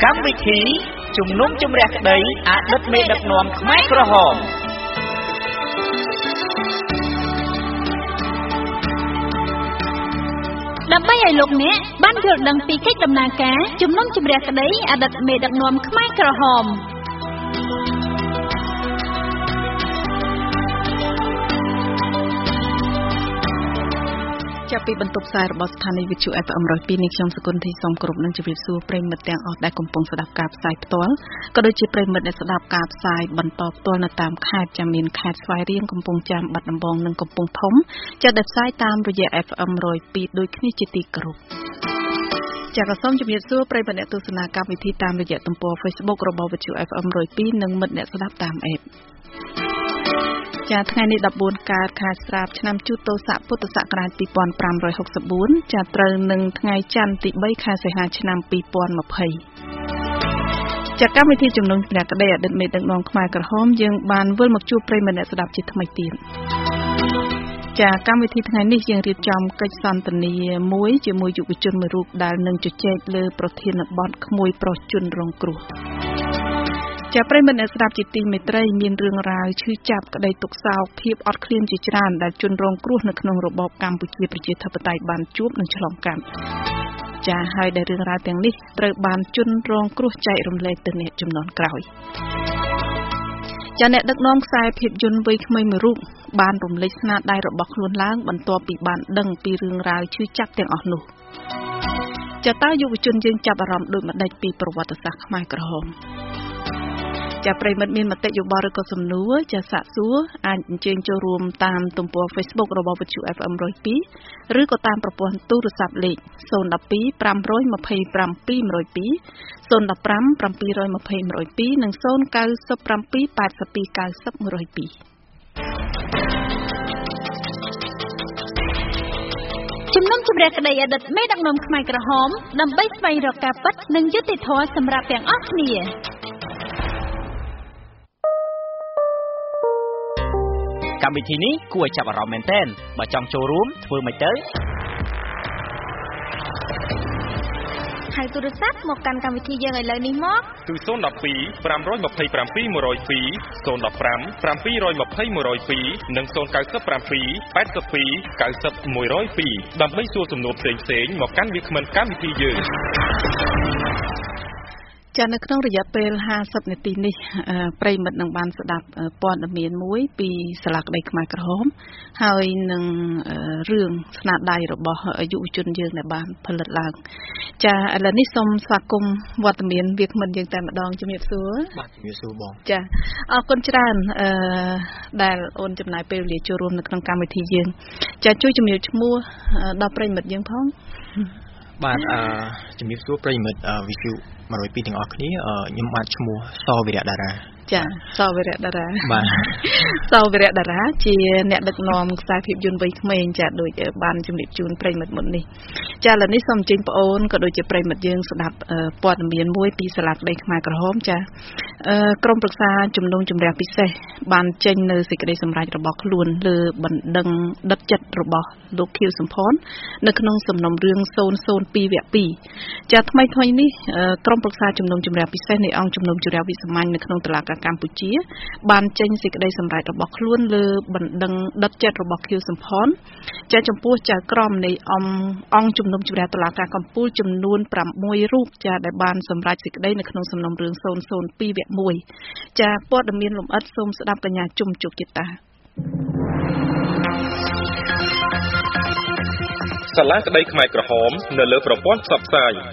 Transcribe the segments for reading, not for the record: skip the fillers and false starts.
កម្មវិធីជំនុំជម្រះក្តីអតីតមេដឹកនាំខ្មែរក្រហមដើម្បីឲ្យលោកអ្នកបានយល់ដឹងពីកិច្ចដំណើរការជំនុំជម្រះក្តីអតីតមេដឹកនាំខ្មែរក្រហមចាប់ពីបន្ទប់ផ្សាយរបស់ស្ថានីយ៍វិទ្យុ FM 102 នេះខ្ញុំសកុនធីសូមគោរពនឹងជម្រាបសួរប្រិយមិត្តទាំងអស់ដែលកំពុងស្ដាប់ការផ្សាយផ្ទាល់ក៏ដូចជាប្រិយមិត្តដែលស្ដាប់ការផ្សាយបន្តផ្ទាល់នៅតាមខេត្តចាមានខេត្តស្វាយរៀងកំពង់ចាមបាត់ដំបងនិងកំពង់ធំចាដែលផ្សាយតាមរយៈ FM 102ដូចគ្នាជាទីគោរពចាក៏សូមជម្រាបសួរប្រិយមិត្តអ្នកទស្សនាកម្មវិធីតាមរយៈទំព័រ Facebook របស់វិទ្យុ FM 102និងមិត្តអ្នកស្ដាប់តាម Appចាថ្ងៃនេះ14កើតខែស្រាបឆ្នាំជូតទស័កពុទ្ធសករាជ2564ចាត្រូវនឹងថ្ងៃច័ន្ទទី3ខែសីហាឆ្នាំ2020ចាកម្មវិធីជំនុំជម្រះក្តីអតីតមេដឹកនាំខ្មែរក្រហមយើងបានវិលមកជួបប្រិយមិត្តអ្នកស្ដាប់ជាថ្មីទៀតចាកម្មវិធីថ្ងៃនេះយើងរៀបចំកិច្ចសន្ទនាមួយជាមួយយុវជនមួយរូបដែលនឹងជជែកលើប្រធានបទក្មួយប្រុសជនរងគ្រោះជាប្រិយមិត្តអ្នកស្ដាប់ជាទីមេត្រីមានរឿងរ៉ាវឈឺចាប់ក្តីទុក្ខសោកភាពអត់ឃ្លានជាច្រើនដែលជនរងគ្រោះនៅក្នុងរបបកម្ពុជាប្រជាធិបតេយ្យបានជួបនិងឆ្លងកាត់ចាហើយដែលរឿងរ៉ាវទាំងនេះត្រូវបានជនរងគ្រោះចែករំលែកទៅអ្នកជំនាន់ក្រោយចាអ្នកដឹកនាំខ្សែភាពយន្តវ័យក្មេងមួយរូបបានរំលេចស្នាដៃរបស់ខ្លួនឡើងបន្ទាប់ពីបានដឹងពីរឿងរ៉ាវឈឺចាប់ទាំងអស់នោះចាតើយុវជនយើងចាប់អារម្មណ៍ដូចម្ដេចពីប្រវត្តិសាស្ត្រខ្មែរក្រហមចាប្រិមិត្តមានមតិយោបល់ឬក៏សំណួរចាសាកសួរអាចអញ្ជើញចូលរួមតាមទំព័រ Facebook របស់វិទ្យុ FM 102ឬក៏តាមប្រព័ន្ធទូរស័ព្ទលេខ012 527 102 015 720 102និង097 82 90 102 ជំនុំជម្រះក្តីអតីតមេដឹកនាំខ្មែរក្រហមដើម្បីស្វែងរកការពិតនិងយុត្តិធម៌សម្រាប់ទាំងអស់គ្នាកម្មវិធីនេះគួរឲ្យចាប់អារម្មណ៍មែនទែនបើចង់ចូលរួមធ្វើម៉េចទៅហៅទូរស័ព្ទមកកាន់កម្មវិធីយើងឥឡូវនេះមកគឺ012 527 102 015 720 102និង097 82 90 102ដើម្បីសួរសំណួរផ្សេងៗមកកាន់វាគ្មិនកម្មវិធីយើងចានៅក្នុងរយៈពេល50នាទីនេះប្រិយមិត្តនឹងបានស្ដាប់ព័ត៌មានមួយពីសាលាក្តីខ្មែរក្រហមហើយនឹងរឿងស្នាដៃរបស់យុវជនយើងដែលបានផលិតឡើងចាឥឡូវនេះសូមស្វាគមន៍វត្តមានវាគ្មិនយើងតែម្ដងជំរាបសួរបាទជំរាបសួរបងចាអរគុណច្រើនដែលអូនចំណាយពេលវេលាចូលរួមនៅក្នុងកម្មវិធីយើងចាជួយជំរាបឈ្មោះដល់ប្រិយមិត្តយើងផងបាទជំរាបសួរប្រិយមិត្តវិទ្យុ102ទាំងអស់គ្នាខ្ញុំបាទឈ្មោះសវិរៈតារាចាសវិរៈតារាបាទសវិរៈតារាជាអ្នកដឹកនាំខ្សែភាពយន្តវ័យក្មេងចាដូចបានជំរាបជូនប្រិយមិត្តមុននេះចាឥឡូវនេះសូមអញ្ជើញបងអូនក៏ដូចជាប្រិយមិត្តយើងស្ដាប់ព័ត៌មានមួយពីសាលាក្តីខ្មែរក្រហមចាក្រុមប្រឹក្សាជំនុំជម្រះពិសេសបានចេញនៅសេចក្តីសម្រេចរបស់ខ្លួនលើបណ្ដឹងដិតចិត្តរបស់លោកខៀវសំផននៅក្នុងសំណុំរឿង002វគ្គ2ចាថ្មីៗនេះក្រុមប្រឹក្សាជំនុំជម្រះពិសេសនៃអង្គជំនុំជម្រះវិសាមញ្ញនៅក្នុងតុលាការកម្ពុជាបានចេញសេចក្តីសម្រេចរបស់ខ្លួនលើបណ្ដឹងដិតចិត្តរបស់ខៀវសំផនចាចំពោះចៅក្រមនៃអង្គជំនុំជម្រះតុលាការកំពូលចំនួន6រូបចាដែលបានសម្រេចសេចក្តីនៅក្នុងសំណុំរឿង002វគ្គ1ចាព័ត៌មានលម្អិតសូមស្ដាប់កញ្ញាជុំជុកចិត្តតាសាលាក្តីខ្មែរក្រហមនៅលើប្រព័ន្ធផ្សព្វផ្សាយ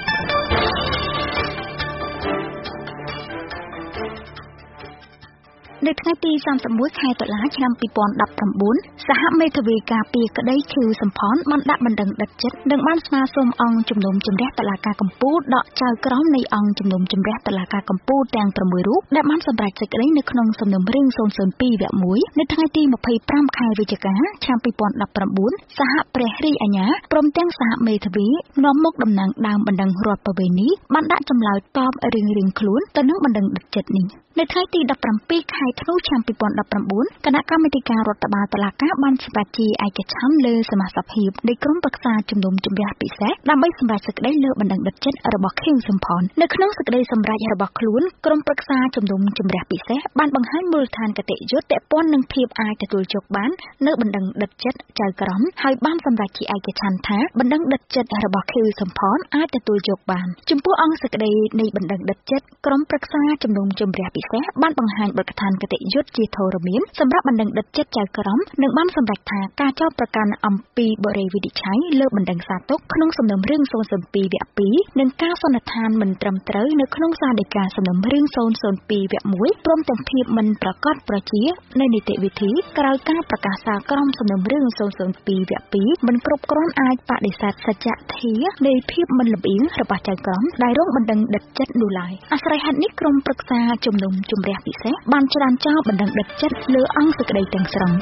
នៅថ្ងៃទី31ខែតុលាឆ្នាំ2019សហមេធាវីការពារក្តីឈឺសំផនបានដាក់បណ្ដឹងដិតចិត្តនិងបានស្នើសុំអង្គជំនុំជម្រះតុលាការកំពូលដកចៅក្រមនៃអង្គជំនុំជម្រះតុលាការកំពូលទាំង6រូបដែលបានសម្រេចសេចក្តីនៅក្នុងសំណុំរឿង002វគ្គ1នៅថ្ងៃទី25ខែវិច្ឆិកាឆ្នាំ2019សហព្រះរាជអាជ្ញាព្រមទាំងសហមេធាវីនាំមុខតំណាងដើមបណ្ដឹងរដ្ឋប្រវេណីបានដាក់ចម្លើយតបរៀងៗខ្លួនទៅនឹងបណ្ដឹងដិតចិត្តនេះនៅថ្ងៃទី17ខែធ្នូឆ្នាំ2019គណៈកម្មាធិការរដ្ឋបាលតុលាការបានសម្រេចជាឯកច្ឆន្ទលើសមាជិកភាពនៃក្រុមប្រឹក្សាជំនុំជម្រះពិសេសដើម្បីសម្រេចសេចក្តីលើបណ្ដឹងដិតចិត្តរបស់ខៀវសំផននៅក្នុងសេចក្តីសម្រេចរបស់ខ្លួនក្រុមប្រឹក្សាជំនុំជម្រះពិសេសបានបង្ហាញមូលដ្ឋានគតិយុត្តពាក់ព័ន្ធនឹងភាពអាចទទួលយកបាននៅបណ្ដឹងដិតចិត្តចៅក្រមហើយបានសម្រេចជាឯកច្ឆន្ទថាបណ្ដឹងដិតចិត្តរបស់ខៀវសំផនអាចទទួលយកបានចំពោះអង្គសេចក្តីនៃបណ្ដឹងដិតចិត្តក្រុមប្រឹក្សាជំនុំជម្រះពិសេសបានបង្ហាញបទដ្ឋានគតិយុត្តជាធរមានសម្រាប់បណ្ដឹងដិតចិត្តចៅក្រមនិងបានសម្រេចថាការចោទប្រកាន់អំពីបរិយាវិនិច្ឆ័យលើបណ្ដឹងសាទុកក្នុងសំណុំរឿង002វគ្គ2និងការសន្និដ្ឋានមិនត្រឹមត្រូវនៅក្នុងសាលដីកាសំណុំរឿង002វគ្គ1ព្រមទាំងភាពមិនប្រកបប្រជានៃនីតិវិធីក្រោយការប្រកាសសាលក្រមសំណុំរឿង002វគ្គ2មិនគ្រប់គ្រាន់អាចបដិសេធសច្ចធានៃភាពមិនលម្អៀងរបស់ចៅក្រមដែលរងបណ្ដឹងដិតចិត្តនោះឡើយអាស្រ័យហេតុនេះក្រុមប្រឹក្សាជំនុំជម្រះពិសេសបានច្រានចោលបណ្ដឹងដិតចិត្តលើអង្គសេចក្តីទាំងស្រុង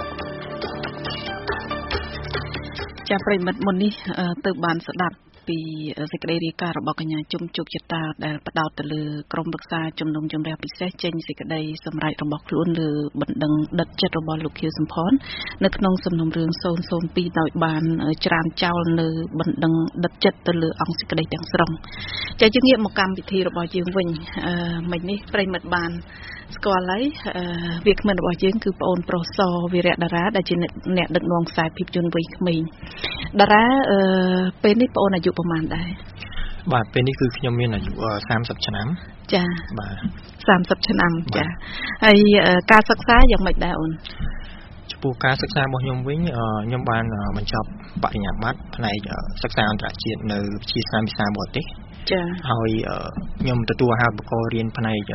ចាប្រិមិត្តមុននេះទៅបានស្ដាប់ពីសេចក្តីរាយការណ៍របស់កញ្ញាជុំជោគជតាដែលផ្ដោតទៅលើក្រុមប្រឹក្សាជំនុំជម្រះពិសេសចេញសេចក្តីសម្រេចរបស់ខ្លួនលើបណ្ដឹងដិតចិត្តរបស់លោកខៀវសំផននៅក្នុងសំណុំរឿង002ដោយបានច្រានចោលនៅបណ្ដឹងដិតចិត្តទៅលើអង្គសេចក្តីទាំងស្រុងចាយើងងាកមកកម្មវិធីរបស់យើងវិញមិញនេះប្រិមិត្តបានស្គាល់ហើយវាគ្មិនរបស់យើងគឺប្អូនប្រុសសវីរៈតារាដែលជាអ្នកដឹកនាំខ្សែភាពយន្តវ័យក្មេងតារាពេលនេះប្អូនអាយុប្រហែលដែរបាទពេលនេះគឺខ្ញុំមានអាយុ30ឆ្នាំចាបាទ30ឆ្នាំចាហើយការសិក្សាយ៉ាងម៉េចដែរអូនចំពោះការសិក្សារបស់ខ្ញុំវិញខ្ញុំបានបញ្ចប់បរិញ្ញាបត្រផ្នែកសិក្សាអន្តរជាតិនៅវិទ្យាស្ថានភាសាបរទេសចាហើយខ្ញុំទទួលអាហារូបករណ៍រៀនផ្នែក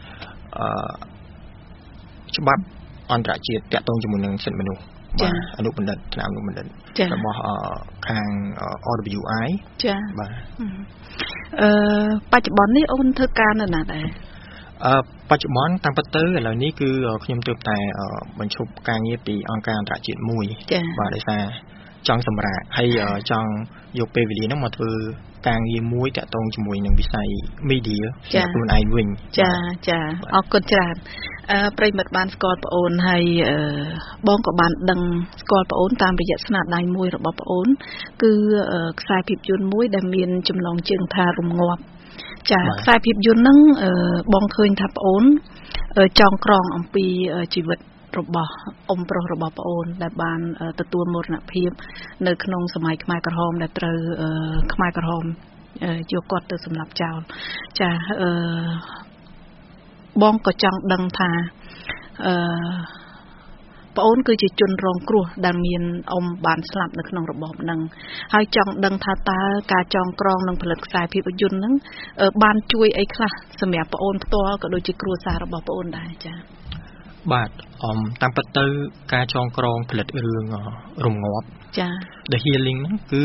ច្បាប់អន្តរជាតិតាក់ទងជាមួយនឹងសិទ្ធិមនុស្សបាទអនុបណ្ឌិតថ្នាក់អនុបណ្ឌិតរបស់ខាង RWI ចាបាទបច្ចុប្បន្ននេះអូនធ្វើការនៅណាដែរបច្ចុប្បន្នតាមពិតទៅឥឡូវនេះគឺខ្ញុំទើបតែបញ្ឈប់ការងារពីអង្គការអន្តរជាតិមួយបាទដោយសារចង់សម្រាកហើយចង់យកពេលវេលាហ្នឹងមកធ្វើការងារមួយតាក់ទងជាមួយនឹងវិស័យ media ខ្លួនឯងវិញចាអរគុណច្រើនប្រិមិត្តបានស្គាល់ប្អូនហើយបងក៏បានដឹងស្គាល់ប្អូនតាមរយៈស្នាដៃមួយរបស់ប្អូនគឺខ្សែភាពយន្តមួយដែលមានចំណងជើងថារំងាប់ចាខ្សែភាពយន្តហ្នឹងបងឃើញថាប្អូនចងក្រងអំពីជីវិតរបស់អ៊ំប្រុសរបស់ប្អូនដែលបានទទួលមរណភាពនៅក្នុងសម័យខ្មែរក្រហមដែលត្រូវខ្មែរក្រហមយកគាត់ទៅសម្លាប់ចោលចាបងក៏ចង់ដឹងថាប្អូនគឺជាជនរងគ្រោះដែលមានអ៊ំបានស្លាប់នៅក្នុងរបបហ្នឹងហើយចង់ដឹងថាតើការចងក្រងនិងផលិតខ្សែភាពយន្តហ្នឹងបានជួយអីខ្លះសម្រាប់ប្អូនផ្ទាល់ក៏ដូចជាគ្រួសាររបស់ប្អូនដែរចាបាទតាមពិតទៅការចងក្រងផលិតរឿងរំងាប់ចា The Healing ហ្នឹងគឺ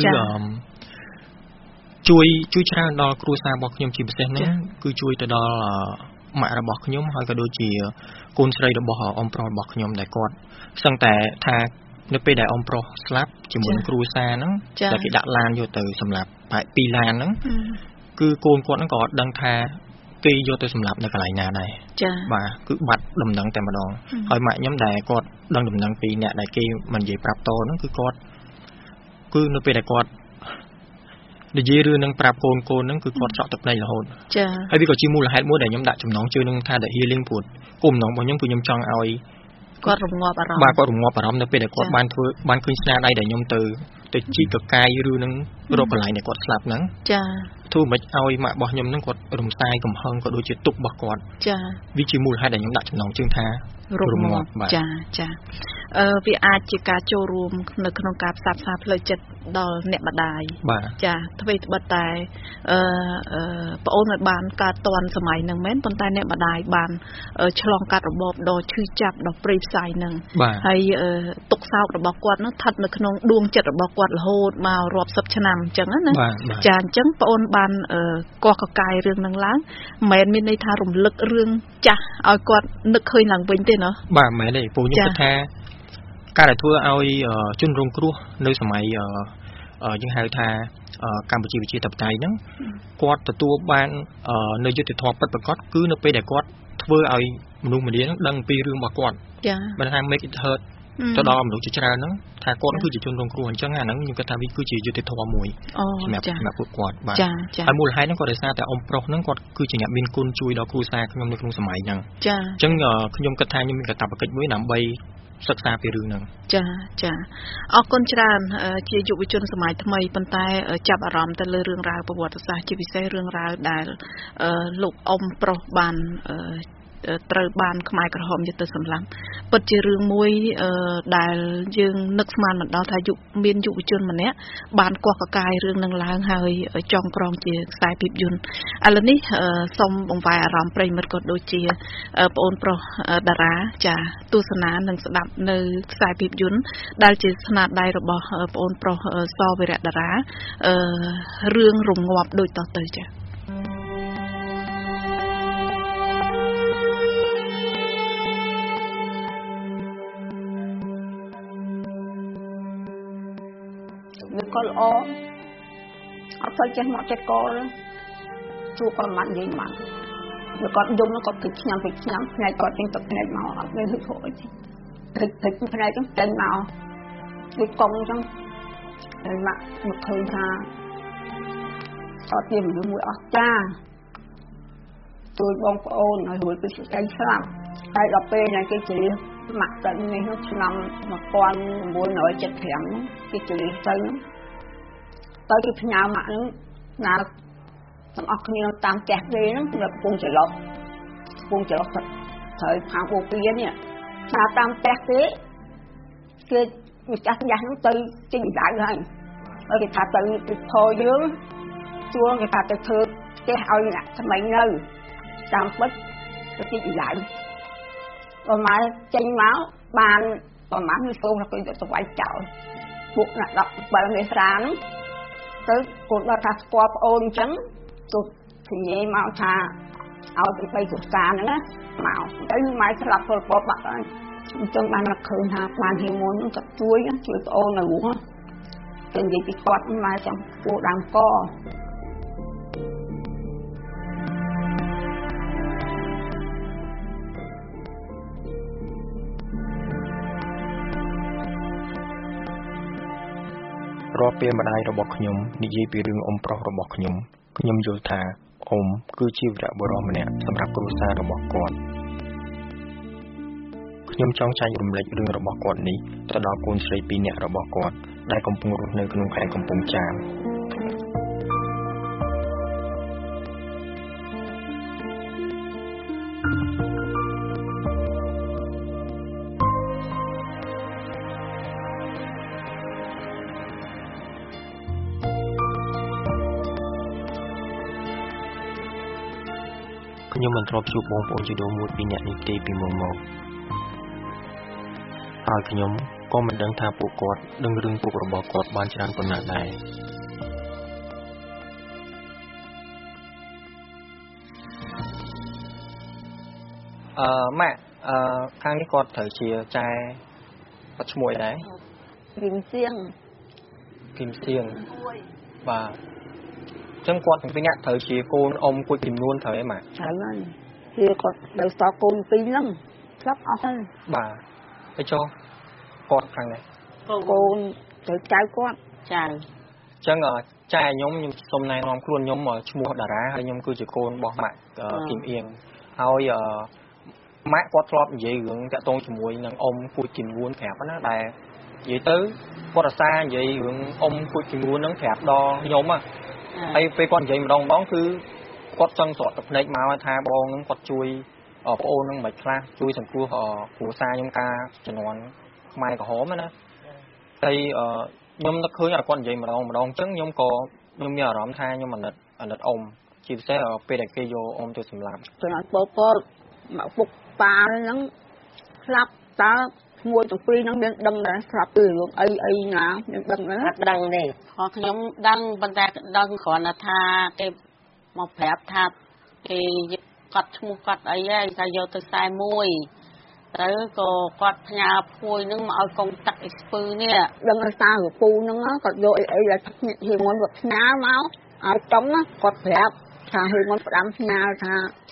ជួយច្រើនដល់គ្រួសាររបស់ខ្ញុំជាពិសេសហ្នឹងគឺជួយទៅដល់ម៉ាក់របស់ខ្ញុំហើយក៏ដូចជាកូនស្រីរបស់អ៊ំប្រុសរបស់ខ្ញុំដែលគាត់សឹងតែថានៅពេលដែលអ៊ំប្រុសស្លាប់ជាមួយគ្រួសារហ្នឹងតែគេដាក់ឡានយកទៅសម្លាប់បែប2ឡានហ្នឹងគឺកូនគាត់ហ្នឹងក៏អត់ដឹងថាគេយកទៅសម្លាប់នៅកន្លែងណាដែរបាទគឺបាត់ដំណឹងតែម្ដងហើយម៉ាក់ខ្ញុំដែលគាត់ដឹងដំណឹងពីអ្នកដែលគេមិននិយាយប្រាប់តហ្នឹងគឺគាត់គឺនៅពេលដែលគាត់និយាយរឿងនឹងប្រាប់កូនហ្នឹងគឺគាត់ស្រក់ទឹកភ្នែករហូតចាហើយវាក៏ជាមូលហេតុមួយដែលខ្ញុំដាក់ចំណងជើងនឹងថា The Healing ព្រោះគោលបំណងរបស់ខ្ញុំគឺខ្ញុំចង់ឲ្យគាត់រងាប់អារម្មណ៍បាទគាត់រងាប់អារម្មណ៍នៅពេលដែលគាត់បានឃើញស្នាដៃដែលខ្ញុំទៅជីកកាយឬនឹងរកកន្លែងដែលគាត់ស្លាប់ហ្នឹងចាធ្វើមិនឲ្យម៉ាក់របស់ខ្ញុំហ្នឹងគាត់រំសាយកំហឹងក៏ដូចជាទុករបស់គាត់ចាវាជាមូលហេតុដែលខ្ញុំដាក់ចំណងជើងថារងាប់ចាវាអាចជាការចូលរួមនៅក្នុងការផ្សះផ្សាផ្លូវចិត្តដល់អ្នកម្ដាយចាអ្វីត្បិតតែប្អូនមិនបានកើតតន់សម័យហ្នឹងមែនប៉ុន្តែអ្នកម្ដាយបានឆ្លងកាត់របបដ៏ឈឺចាប់ដ៏ព្រៃផ្សៃហ្នឹងហើយទុកសោករបស់គាត់នោះស្ថិតនៅក្នុងដួងចិត្តរបស់គាត់រហូតមករាប់សិបឆ្នាំអញ្ចឹងណាចាអញ្ចឹងប្អូនបានកោះកកាយរឿងហ្នឹងឡើងមិនមែនមានន័យថារំលឹករឿងចាស់ឲ្យគាត់នឹកឃើញឡើងវិញទេណាបាទមិនមែនទេពូខ្ញុំគិតថាការដែលធ្វើឲ្យជនរងគ្រោះនៅសម័យយើងហៅថាកម្ពុជាប្រជាធិបតេយ្យហ្នឹងគាត់ទទួលបាននៅយុត្តិធម៌ពិតប្រាកដគឺនៅពេលដែលគាត់ធ្វើឲ្យមនុស្សម្នានឹងដឹងពីរឿងរបស់គាត់ចាមិនថា make it hurt ទៅដល់មនុស្សជាច្រើនហ្នឹងថាគាត់គឺជាជនរងគ្រោះអញ្ចឹងអាហ្នឹងខ្ញុំគិតថាវាគឺជាយុត្តិធម៌មួយសម្រាប់ពួកគាត់បាទហើយមូលហេតុហ្នឹងគាត់ដោយសារតែអ៊ំប្រុសហ្នឹងគាត់គឺជាអ្នកមានគុណជួយដល់គ្រួសារខ្ញុំនៅក្នុងសម័យហ្នឹងចាអញ្ចឹងខ្ញុំគិតថាខ្ញុំមានកាតព្វកិច្ចមួយដើម្បីសិក្សាពីរឿងហ្នឹងចាអរគុណច្រើនជាយុវជនសម័យថ្មីប៉ុន្តែចាប់អារម្មណ៍ទៅលើរឿងរ៉ាវប្រវត្តិសាស្ត្រជាពិសេសរឿងរ៉ាវដែលលោកអ៊ំប្រុសបានត្រូវបានខ្មែរក្រហមយកទៅសម្លាប់ពិតជារឿងមួយដែលយើងនឹកស្មានមិនដល់ថាមានយុវជនម្នាក់បានកោះកកាយរឿងនឹងឡើងហើយចងក្រងជាខ្សែភាពយន្តឥឡូវនេះសូមបង្វែរអារម្មណ៍ប្រិយមិត្តក៏ដូចជាប្អូនប្រុសតារាចាទស្សនានិងស្ដាប់នៅខ្សែភាពយន្តដែលជាស្នាដៃរបស់ប្អូនប្រុសសវីរៈតារារឿងរងាប់ដូចតទៅចាគាត់ល្អអត់ទៅចេះមកចិត្តកលជួគាត់មិននិយាយមកគាត់យំគាត់គិតឆ្នាំពីឆ្នាំផ្នែកគាត់ចេញទឹកផ្នែកមកអត់មានហឹកហួយទេផ្នែកហ្នឹងចេញមកដូចកង់អញ្ចឹងហើយមកឃើញថាគាត់ជាមនុស្សមួយអស្ចារ្យជួយបងប្អូនឲ្យរួចពីសេចក្តីស្លាប់ហើយដល់ពេលណាគេជិះមកទៅនេះឆ្នាំ1975គេជិះទៅគេផ្ញើមកហ្នឹងណាទាំងអស់គ្នាតាមផ្ទះគេហ្នឹងនៅកំពង់ចលុកត្រូវខាងបូព៌ានេះថាតាមផ្ទះគេម្ចាស់ផ្ទះហ្នឹងទៅចេញដៅហើយគេថាទៅធរយើងជួងគេថាទៅធ្វើផ្ទះឲ្យអ្នកថ្មីនៅតាមពិតទៅចេញដៅប្រហែលចេញមកបានប្រហែលនេះសូមថាគេយកទៅវាយចោលពួកអ្នក17មេត្រាហ្នឹងទៅគាត់ដល់ថាស្គាល់ប្អូនអញ្ចឹងទោះនិយាយមកថាឲ្យពី3គ្រួសារហ្នឹងណាមកទៅម៉ែស្លាប់ពលពតបាត់ហើយអញ្ចឹងបានមកឃើញថាបានហេមុនគាត់ជួយប្អូននៅហ្នឹងទៅនិយាយពីគាត់ម៉ែចាំពូដើមករាល់ពេលម្ដាយរបស់ខ្ញុំនិយាយពីរឿងអ៊ំប្រុសរបស់ខ្ញុំយល់ថាអ៊ំគឺជាវីរបុរសម្នាក់សម្រាប់គ្រួសាររបស់គាត់ខ្ញុំចង់ចែករំលែករឿងរបស់គាត់នេះទៅដល់កូនស្រី2នាក់របស់គាត់ដែលកំពុងរស់នៅក្នុងខេត្តកំពង់ចាមខ្ញុំមិនធ្លាប់ជួបបងប្អូនជីដូនមួយពីរនាក់នេះទេពីមុនមកហើយខ្ញុំក៏មិនដឹងថាពួកគាត់ដឹងរឿងពុករបស់គាត់បានច្រើនប៉ុណ្ណាដែរម៉ាក់ខាងនេះគាត់ត្រូវជាចែគាត់ឈ្មោះអីដែរគឹមសៀងបាទចឹងគាត់ទាំងពីរនាក់ត្រូវជាកូនអ៊ំគួចចំនួនត្រូវអីម៉ាក់ត្រូវហើយគឺគាត់នៅសល់កូន2ហ្នឹងស្លាប់អស់ហើយបាទហើយចុះគាត់ខាងនេះកូនទៅចៅគាត់ចៅចឹងចែខ្ញុំសូមណែនាំខ្លួនខ្ញុំឈ្មោះតារាហើយខ្ញុំគឺជាកូនរបស់ម៉ាក់គឹមអៀងហើយម៉ាក់គាត់ធ្លាប់និយាយរឿងតាក់ទងជាមួយនឹងអ៊ំគួចចំនួនប្រាប់ណាដែលនិយាយទៅគាត់អាសានិយាយរឿងអ៊ំគួចចំនួនហ្នឹងប្រាប់ដល់ខ្ញុំហើយពេលគាត់និយាយម្ដងគឺគាត់ចង់ស្រក់ទឹកភ្នែកមកថាបងហ្នឹងគាត់ជួយប្អូនហ្នឹងមិនខ្លះជួយសង្គ្រោះគ្រួសារខ្ញុំការជំនាន់ខ្មែរក្រហមណាហើយខ្ញុំនឹកឃើញគាត់និយាយម្ដងអញ្ចឹងខ្ញុំមានអារម្មណ៍ថាខ្ញុំអាណិតអ៊ំជាពិសេសពេលដែលគេយកអ៊ំទៅសម្លាប់ចំណត់ពលមកពុកប៉ាហ្នឹងស្លាប់តើមួយទាំងពីរហ្នឹងមានដឹងដែរស្រាប់ពីរឿងអីណាមានដឹងណាអត់ដឹងទេខ្ញុំដឹងប៉ុន្តែដឹងគ្រាន់តែថាគេមកប្រាប់ថាគេគាត់ឈ្មោះគាត់អីហើយថាយកទៅ41ទៅក៏គាត់ផ្ញើភួយហ្នឹងមកឲ្យកងទឹកអ៊ីស្ពឺនេះដឹងសាររពូហ្នឹងគាត់យកអីដែលហេមុនគាត់ផ្ញើមកឲ្យចំណាគាត់ប្រាប់ថាហេមុនផ្ដាំផ្ញើថា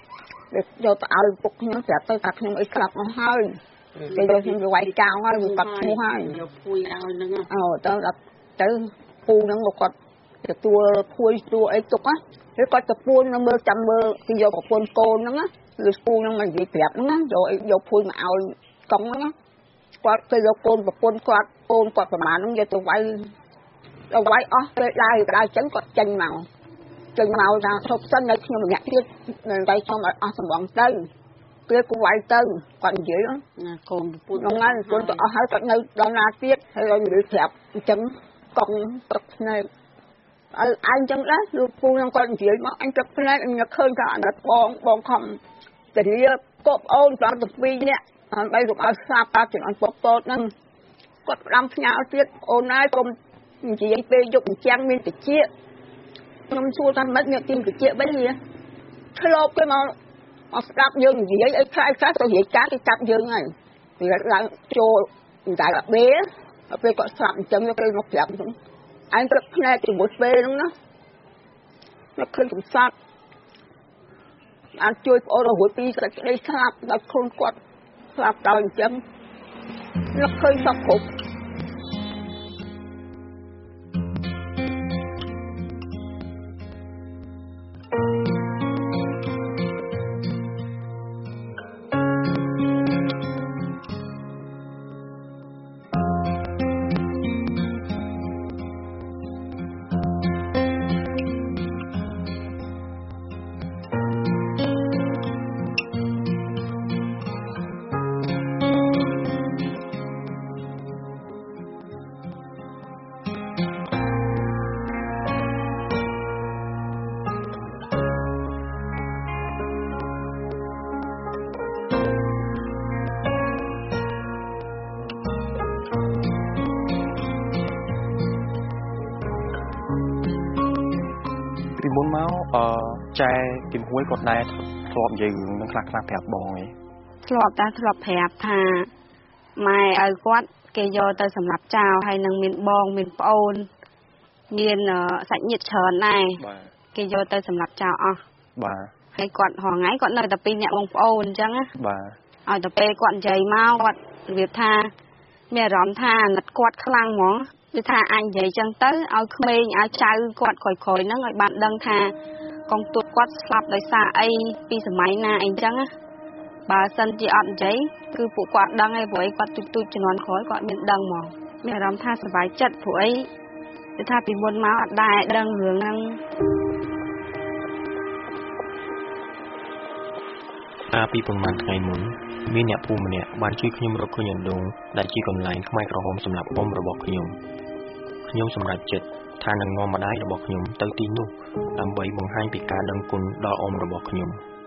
យកទៅឲ្យពុកខ្ញុំប្រាប់ទៅថាខ្ញុំអីស្លាប់អស់ហើយគេយកខ្ញុំទៅវាយកោហើយវាបាត់ឈ្មោះហើយយកភួយឲ្យហ្នឹងទៅពូហ្នឹងមកគាត់ទទួលភួយទួអីទុកណាហើយគាត់ទៅពួននៅមើលចាំមើលគេយកប្រពន្ធកូនហ្នឹងណាឬពូហ្នឹងមកនិយាយប្រាប់ហ្នឹងណាយកភួយមកឲ្យកុងហ្នឹងណាគាត់ទៅយកកូនប្រពន្ធគាត់កូនគាត់ប្រមាណហ្នឹងយកទៅវាយអស់ពេលដើរចឹងគាត់ចេញមកថាធប់សិននៅខ្ញុំម្នាក់ទៀតតែខ្ញុំអស់សម្បងទៅពេលគូវាយទៅគាត់និយាយកូនប្រពន្ធហ្នឹងកូនទៅអស់ហើយគាត់នៅដល់ណាទៀតហើយឲ្យនិយាយប្រាប់អញ្ចឹងកុងទឹកភ្នែកអញចឹងដែរលោកពូខ្ញុំគាត់និយាយមកអញទឹកភ្នែកអញឃើញថាអាណិតបងខំតារាកបអូន5 2នាក់ដើម្បីរកឲ្យស្លាប់តាចំអនពពតហ្នឹងគាត់ផ្ដាំផ្ញើទៀតអូនណាយកុំនិយាយពេលយកអញ្ចឹងមានតិចខ្ញុំសួរថាមិនមានទីតិចវិញវាឆ្លប់គេមកស្ដាប់យើងនិយាយឲ្យខ្លាចទៅនិយាយការគេចាប់យើងហើយវាឡើងចូលតែពេលគាត់ស្លាប់អញ្ចឹងគេមកប្រាប់ហ្នឹងអញព្រឹកភ្នែកជាមួយពេលហ្នឹងណាមកឃើញកំសត់អាចជួយប្អូនរួចពីក្តីស្លាប់ដល់ខ្លួនគាត់ស្លាប់ដល់អញ្ចឹងនឹកឃើញសពគ្រប់មុនមកចែពីមួយគាត់ដែរធ្លាប់និយាយរឿងនឹងខ្លះប្រាប់បងឯងធ្លាប់ប្រាប់ថាម៉ែឲ្យគាត់គេយកទៅសម្រាប់ចោលហើយនឹងមានបងមានប្អូនមានសាច់ញាតិច្រើនដែរគេយកទៅសម្រាប់ចោលអស់បាទហើយគាត់រងថ្ងៃគាត់នៅតែពីរអ្នកបងប្អូនអញ្ចឹងណាបាទឲ្យតែពេលគាត់និយាយមកគាត់របៀបថាមានអារម្មណ៍ថាអាណិតគាត់ខ្លាំងហ្មងគឺថាអញនិយាយចឹងទៅឲ្យក្មេងឲ្យចៅគាត់ក្រោយៗហ្នឹងឲ្យបានដឹងថាកងទួតគាត់ស្លាប់ដោយសារអីពីសម័យណាអីចឹងណាបើសិនជាអត់និយាយគឺពួកគាត់ដឹងហើយព្រោះអីគាត់ទូចជំនាន់ក្រោយគាត់មានដឹងហ្មងមានអារម្មណ៍ថាសប្បាយចិត្តព្រោះអីគឺថាពីមុនមកអត់ដែរដឹងរឿងហ្នឹងពីប្រហែលថ្ងៃមុនមានអ្នកភូមិម្នាក់បានជួយខ្ញុំរកឃើញអណ្ដូងដែលជាកន្លែងខ្មែរក្រហមសម្រាប់អ៊ំរបស់ខ្ញុំសម្រេចចិត្តថានឹងនាំម្ដាយរបស់ខ្ញុំទៅទីនោះដើម្បីបង្ហាញពីការដឹងគុណដល់អ៊ំរបស់ខ្ញុំ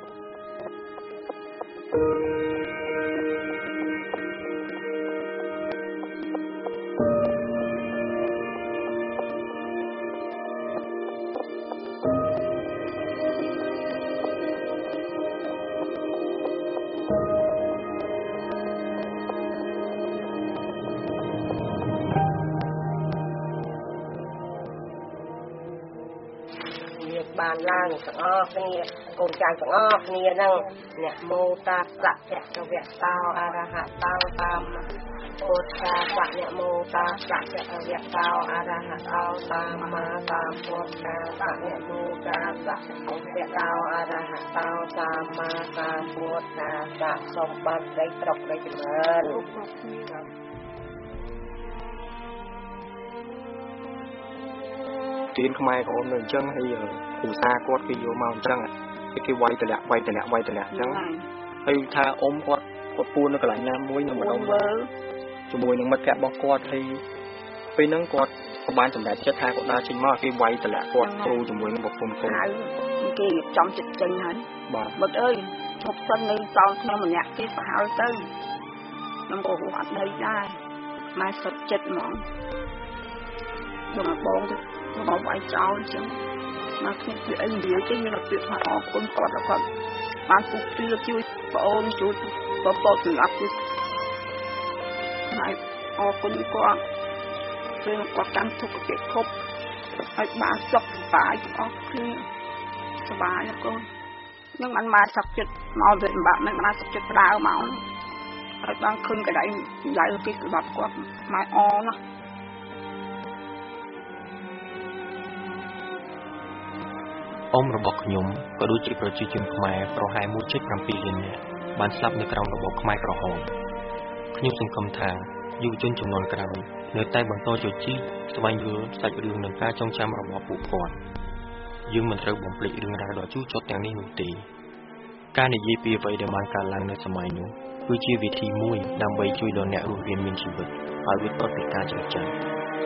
បានឡើងទាំងអស់គ្នាកូនចៅទាំងអស់គ្នាហ្នឹងអ្នកមោតាសៈចក្រវៈតោអរហតោតាមពុទ្ធាសៈអ្នកមោតាសៈចក្រវៈតោអរហតោតាមមាតាមពុទ្ធាសៈអ្នកមោតាសៈចក្រវៈតោអរហតោតាមមាតាមពុទ្ធាសៈសម្បត្តិដីស្រុកដីចម្រើនទៀនខ្មែរក៏អូននៅអញ្ចឹងហើយគ្រូសាគាត់គេយកមកអញ្ចឹងគេវាយតម្លាក់អញ្ចឹងហើយថាអ៊ំគាត់ពួននៅកន្លែងណាមួយនៅម្ដុំជាមួយនឹងមិត្តភក្តិរបស់គាត់ហើយពេលហ្នឹងគាត់បានសម្រេចចិត្តថាគាត់ដើរចេញមកគេវាយតម្លាក់គាត់គ្រូជាមួយនឹងប្រពន្ធគាត់គេរៀបចំចិត្តចេញហើយមិត្តអើយឈប់សិននៅសល់ខ្ញុំម្នាក់ទៀតប្រហែលទៅខ្ញុំក៏អត់ដីដែរម៉ែសុតចិត្តហ្មងយកមកបងទៅមកវាយចោលអញ្ចឹងមកខ្ញុំនិយាយនិយាយចេញមានពាក្យថាអរគុណគាត់គាត់បានពុកជួយប្អូនជួយបបតសម្រាប់គាត់ហើយអរគុណគាត់ពេលគាត់កាន់ទុកគេគប់ឲ្យបានសុខសប្បាយអស់គ្នាសប្បាយណាកូន nhưng mà mai sắp chết mau về bạn mình mai sắp chết đau máu rồi đang khưng cái đấy giải được cái sự bật của mai o nó អ៊ំរបស់ខ្ញុំក៏ដូចជាប្រជាជនខ្មែរប្រហែល 1.7 លាននាក់បានស្លាប់នៅក្រោមរបបខ្មែរក្រហមខ្ញុំសង្ឃឹមថាយុវជនជំនាន់ក្រោយនៅតែបន្តជជែកស្វែងយល់សាច់រឿងនិងការចងចាំរបស់ពួកគាត់យើងមិនត្រូវបំភ្លេចរឿងរ៉ាវដ៏ជូរចត់ទាំងនេះនោះទេការនិយាយពីអ្វីដែលបានកើតឡើងនៅសម័យនោះគឺជាវិធីមួយដើម្បីជួយដល់អ្នករស់រានមានជីវិតឲ្យរួចផុតពីការចងចាំ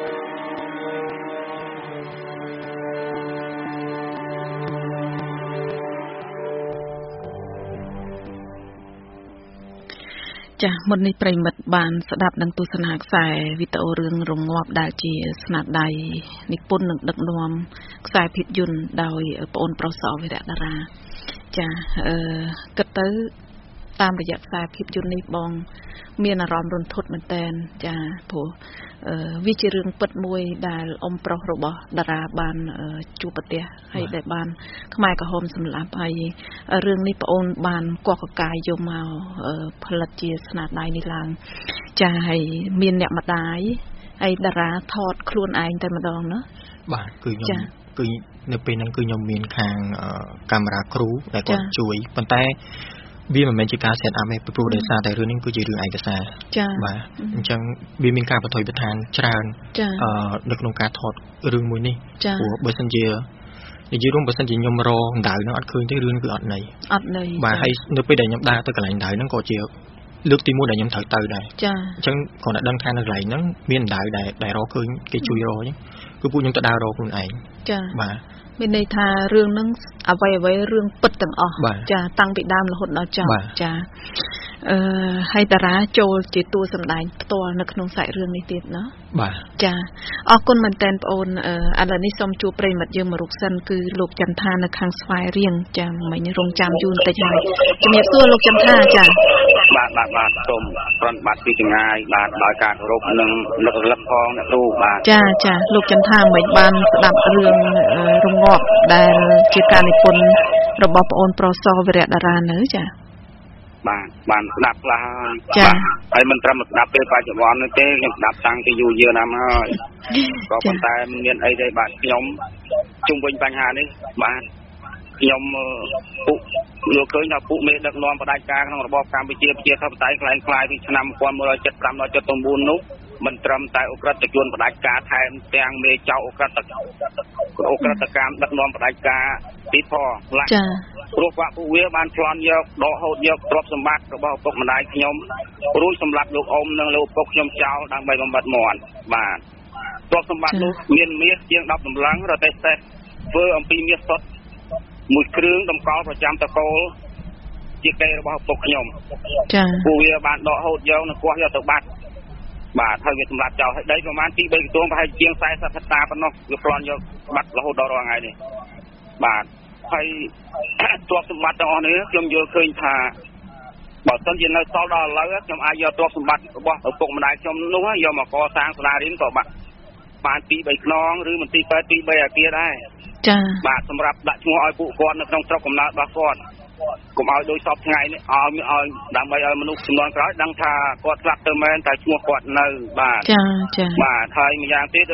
ចាមុននេះប្រិមិត្តបានស្ដាប់នឹងទស្សនាខ្សែវីដេអូរឿងរងាប់ដែលជាស្នាដៃនិពន្ធនិងដឹកនាំខ្សែភាពយន្តដោយប្អូនប្រុសសវិរៈតារាចាគិតទៅតាមរយៈខ្សែភាពយន្តនេះបងមានអារម្មណ៍រន្ធត់មែនតែនចាព្រោះវាជារឿងពិតមួយដែលអ៊ំប្រុសរបស់តារាបានជួបប្រទះហើយដែលបានខ្មែរក្រហមសម្លាប់ហើយរឿងនេះប្អូនបានកកកាយយកមកផលិតជាស្នាដៃនេះឡើងចាហើយមានអ្នកម្ដាយហើយតារាថតខ្លួនឯងតែម្ដងណាបាទគឺខ្ញុំគឺនៅពេលហ្នឹងគឺខ្ញុំមានខាងកាមេរ៉ាគ្រូដែលគាត់ជួយប៉ុន្តែវាមិនមែនជាការ set up ទេព្រោះដោយសារតែរឿងនេះគឺជារឿងឯកសារបាទអញ្ចឹងវាមានការបន្ថយបន្ថែមច្រើននៅក្នុងការថតរឿងមួយនេះព្រោះបើសិនជានិយាយរួមបើសិនជាខ្ញុំរងដៅនឹងអត់ឃើញទេរឿងគឺអត់ន័យបាទហើយនៅពេលដែលខ្ញុំដើរទៅកន្លែងដៅហ្នឹងក៏ជាលើកទី1ដែលខ្ញុំត្រូវទៅដែរអញ្ចឹងគ្រាន់តែដឹងថានៅកន្លែងហ្នឹងមានដៅដែលរកឃើញគេជួយរកអញ្ចឹងគឺពួកខ្ញុំទៅដើររកខ្លួនឯងបាទមានន័យថារឿងហ្នឹងអ្វីរឿងពិតទាំងអស់ចាតាំងពីដើមរហូតដល់ចប់ចាហើយតារាចូលជាតួសម្ដែងផ្ទាល់នៅក្នុងសាច់រឿងនេះទៀតណាបាទចាអរគុណមែនតើបងអូនឥឡូវនេះសូមជួបប្រិមិត្តយើងមករុកសិនគឺលោកចន្ទថានៅខាងស្វាយរៀងចាមិញរងចាំយូរបន្តិចហើយជំរាបសួរលោកចន្ទថាចាបាទសូមប្រន់បាត់ពីចម្ងាយបាទដោយការគោរពនិងនឹករលឹកផងអ្នកគ្រូបាទចាលោកចន្ទថាមិនបានស្ដាប់រឿងរងាប់ដែលជាការនិពន្ធរបស់ប្អូនប្រុសសវិរៈតារានៅចាបានស្ដាប់ខ្លះចាហើយមិនត្រឹមស្ដាប់ពេលបច្ចុប្បន្នទេខ្ញុំស្ដាប់តាំងពីយូរណាស់ហើយក៏ប៉ុន្តែមានអីទេបាទខ្ញុំជុំវិញបញ្ហានេះបាទខ្ញុំពួកលោកឃើញថាពួកមេដឹកនាំបដិការក្នុងរបបកម្ពុជាប្រជាធិបតេយ្យខ្លាំងខ្លាយពីឆ្នាំ1975ដល់79នោះមិនត្រឹមតែអ ுக ្រិតជនបដិការថែមទាំងមេចៅអ ுக ្រិតកម្មដឹកនាំបដិការទីផងចាព្រោះពួកវាបានប្លន់យកដកហូតយកទ្រព្យសម្បត្តិរបស់ឪពុកម្ដាយខ្ញុំរួចសម្លាប់លោកអ៊ំនិងលោកឪពុកខ្ញុំចោលដើម្បីបំបត្តិមាត់បាទទ្រព្យសម្បត្តិនោះមានមាសជាង10តម្លឹងរទេះសេះធ្វើអំពីមាសសុទ្ធមួយគ្រឿងតម្កល់ប្រចាំតកូលជាកេររបស់ឪពុកខ្ញុំចាពួកវាបានដកហូតយកនិងគាស់យកទៅបាត់បាទហើយវាសម្រាប់ចោលហើយដីប្រហែល 2-3 ខ្ទង់ប្រហែលជាង40ហិកតាប៉ុណ្ណោះវាប្លន់យកបាត់រហូតដល់រាល់ថ្ងៃនេះបាទហើយទ្រព្យសម្បត្តិទាំងអស់នេះខ្ញុំយល់ឃើញថាបើសិនជានៅសល់ដល់ឥឡូវខ្ញុំអាចយកទ្រព្យសម្បត្តិរបស់ឪពុកម្ដាយខ្ញុំនោះយកមកកសាងសាលារៀនក៏បាន 2-3 ខ្នងឬមន្ទីរពេទ្យ 2-3 អាគារដែរចាបាទសម្រាប់ដាក់ឈ្មោះឲ្យពួកគាត់នៅក្នុងស្រុកកំណើតរបស់គាត់កុំឲ្យដូចសពថ្ងៃនេះឲ្យដើម្បីឲ្យមនុស្សជំនាន់ក្រោយដឹងថាគាត់ស្លាប់ទៅមែនតែឈ្មោះគាត់នៅបាទចាបាទហើយម្យ៉ាងទៀត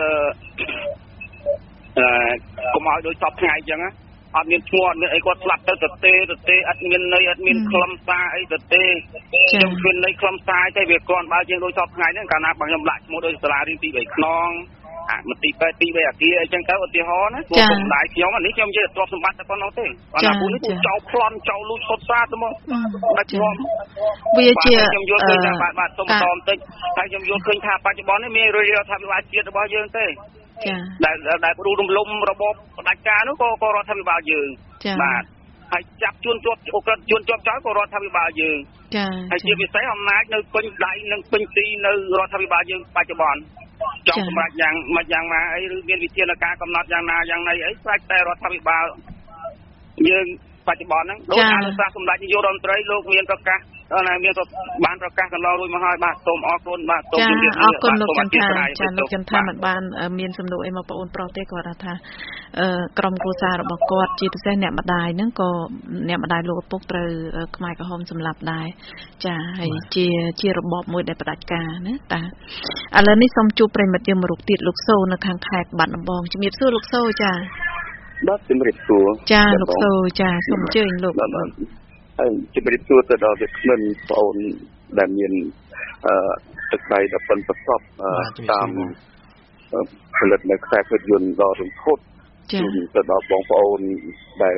កុំឲ្យដូចសពថ្ងៃអញ្ចឹងអត់មានឈ្មោះអត់មានអីគាត់ស្លាប់ទៅទេអត់មានន័យអត់មានខ្លឹមសារអីទេខ្ញុំឃើញន័យខ្លឹមសារទេវាគ្រាន់បើជាងដូចសពថ្ងៃហ្នឹងកាលណាបើខ្ញុំដាក់ឈ្មោះដូចសាលារៀន 2-3 ខ្នងមន្ទីរពេទ្យ 2-3 អាគារអីចឹងទៅឧទាហរណ៍ណាពួកកម្ដាយខ្ញុំអានេះខ្ញុំនិយាយទ្រព្យសម្បត្តិតែប៉ុណ្ណោះទេអាពួកនេះពួកចោលប្លន់ចោលលួចសុទ្ធសាធទៅមកដាច់ព្រមវាជាខ្ញុំយល់ឃើញថាបាទសុំតបន្តិចហើយខ្ញុំយល់ឃើញថាបច្ចុប្បន្ននេះមានរដ្ឋាភិបាលជាតិរបស់យើងទេចាដែលព្រោះរំលំរបបផ្ដាច់ការនោះក៏រដ្ឋាភិបាលយើងបាទហើយចាប់ជួនជាប់អ ுக ្រិតជួនជាប់ចោលក៏រដ្ឋាភិបាលយើងចាហើយជាពិសេសអំណាចនៅពេញដៃនិងពេញទីនៅរដ្ឋាភិបាលយើងបច្ចុប្បន្នចង់សម្រាប់យ៉ាងម៉េចយ៉ាងណាអីឬមានវិធានការកំណត់យ៉ាងណាយ៉ាងណីអីស្ដេចតែរដ្ឋាភិបាលយើងបច្ចុប្បន្នហ្នឹងដោយអនុសាសន៍សម្ដេចនាយករដ្ឋមន្ត្រីលោកមានប្រកាសណាមានក៏បានប្រកាសកន្លងរួចមកហើយបាទសូមអរគុណបាទសូមជម្រាបលាអរគុណលោកចន្ទថាចាលោកចន្ទថាមិនបានមានសំណួរអីមកបងអូនប្រុសទេគាត់ថាក្រុមគ្រួសាររបស់គាត់ជាពិសេសអ្នកម្ដាយហ្នឹងក៏អ្នកម្ដាយលោកឪពុកត្រូវខ្មែរក្រហមសម្លាប់ដែរចាហើយជារបបមួយដែលផ្ដាច់ការណាតាឥឡូវនេះសូមជួបប្រិមិត្តយើងមួយរូបទៀតលោកសូនៅខាងខេត្តបាត់ដំបងជំរាបសួរលោកសូចាបាទជំរាបសួរចាលោកសូចាសូមអញ្ជើញលោកហើយជំរាបសួរទៅដល់វាគ្មិនបងអូនដែលមានទឹកដៃដល់ប៉ុនប្រសពតាមផលិតនៅខ្សែភាពយន្តដ៏រន្ធត់ជូនទៅដល់បងប្អូនដែល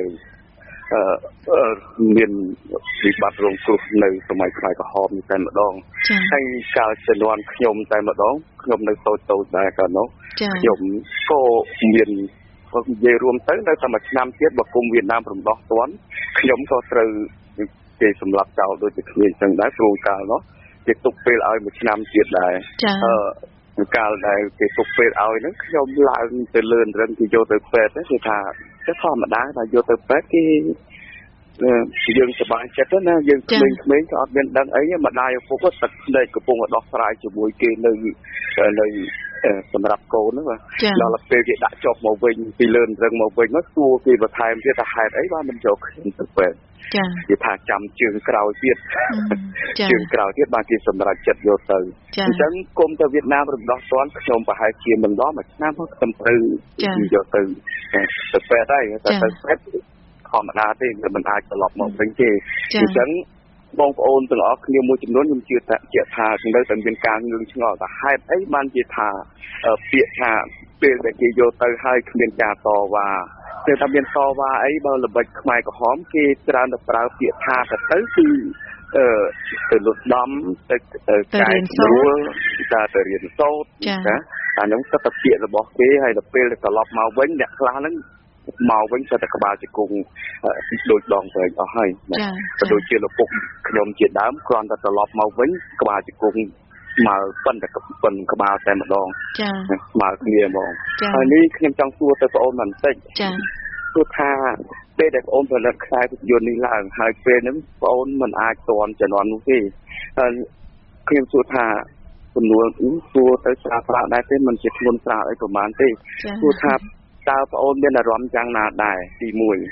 មានវិបត្តិរងគ្រោះនៅសម័យខ្មែរក្រហមតែម្ដងហើយកាលជំនាន់ខ្ញុំតែម្ដងខ្ញុំនៅតូចដែរកាលនោះខ្ញុំក៏មាននិយាយរួមទៅនៅតែមួយឆ្នាំទៀតបើគុំវៀតណាមរំដោះទាន់ខ្ញុំក៏ត្រូវគេសម្លាប់ចោលដូចជាគ្នាចឹងដែរព្រោះកាលនោះគេទុកពេលឲ្យមួយឆ្នាំទៀតដែរកាលដែលគេទុកពេលឲ្យហ្នឹងខ្ញុំឡើងទៅលឿនរឹងគេយកទៅពេទ្យគេថាទៅធម្មតាតែយកទៅពេទ្យគេយើងសប្បាយចិត្តណាយើងក្មេងៗក៏អត់មានដឹងអីម្ដាយឪពុកទឹកភ្នែកកំពុងដោះស្រាយជាមួយគេនៅសម្រាប់កូនហ្នឹងដល់ពេលគេដាក់ចុះមកវិញពីលឿនរឹងមកវិញមកសួរគេបន្ថែមទៀតថាហេតុអីបានមិនយកខ្ញុំទៅពេទ្យគេថាចាំជើងក្រោយទៀតជើងក្រោយទៀតបានគេសម្រេចចិត្តយកទៅអញ្ចឹងគុំទៅវៀតណាមរំដោះទាន់ខ្ញុំប្រហែលជាមិនដល់មួយឆ្នាំមកខ្ញុំត្រូវយកទៅពេទ្យហើយតែទៅពេទ្យធម្មតាទេវាមិនអាចត្រឡប់មកវិញទេអញ្ចឹងបងប្អូនទាំងអស់គ្នាមួយចំនួនខ្ញុំជឿថានៅតែមានការងឿងឆ្ងល់ថាហេតុអីបានជាថាពាក្យថាពេលដែលគេយកទៅហើយគ្មានការតវ៉ាតែថាមានតវ៉ាអីបើល្បិចខ្មែរក្រហមគេច្រើនតែប្រើពាក្យថាទៅគឺទៅលុតដំទៅកែស្រួលទៅរៀនសូត្រណាអានោះសិតតែពាក្យរបស់គេហើយដល់ពេលត្រឡប់មកវិញអ្នកខ្លះហ្នឹងមកវិញសិតតែក្បាលជង្គង់ដូចដងព្រែកអស់ហើយក៏ដូចជាឪពុកខ្ញុំជាដើមគ្រាន់តែត្រឡប់មកវិញក្បាលជង្គង់មកប៉ុន្តែប៉ុនក្បាលតែម្ដងមកគ្នាហ្មងហើយនេះខ្ញុំចង់សួរទៅបងអូនបន្តិចគឺថាពេលដែលបងអូនផលិតខ្សែភាពយន្តនេះឡើងហើយពេលហ្នឹងបងអូនមិនអាចតន់ជំនាន់នោះទេហើយខ្ញុំសួរថាចំនួនសួរទៅស្រាប្រាដែរទេមិនជាធ្ងន់ស្រាអីប្រហែលទេសួរថាតើបងអូនមានអារម្មណ៍យ៉ាងណាដែរទី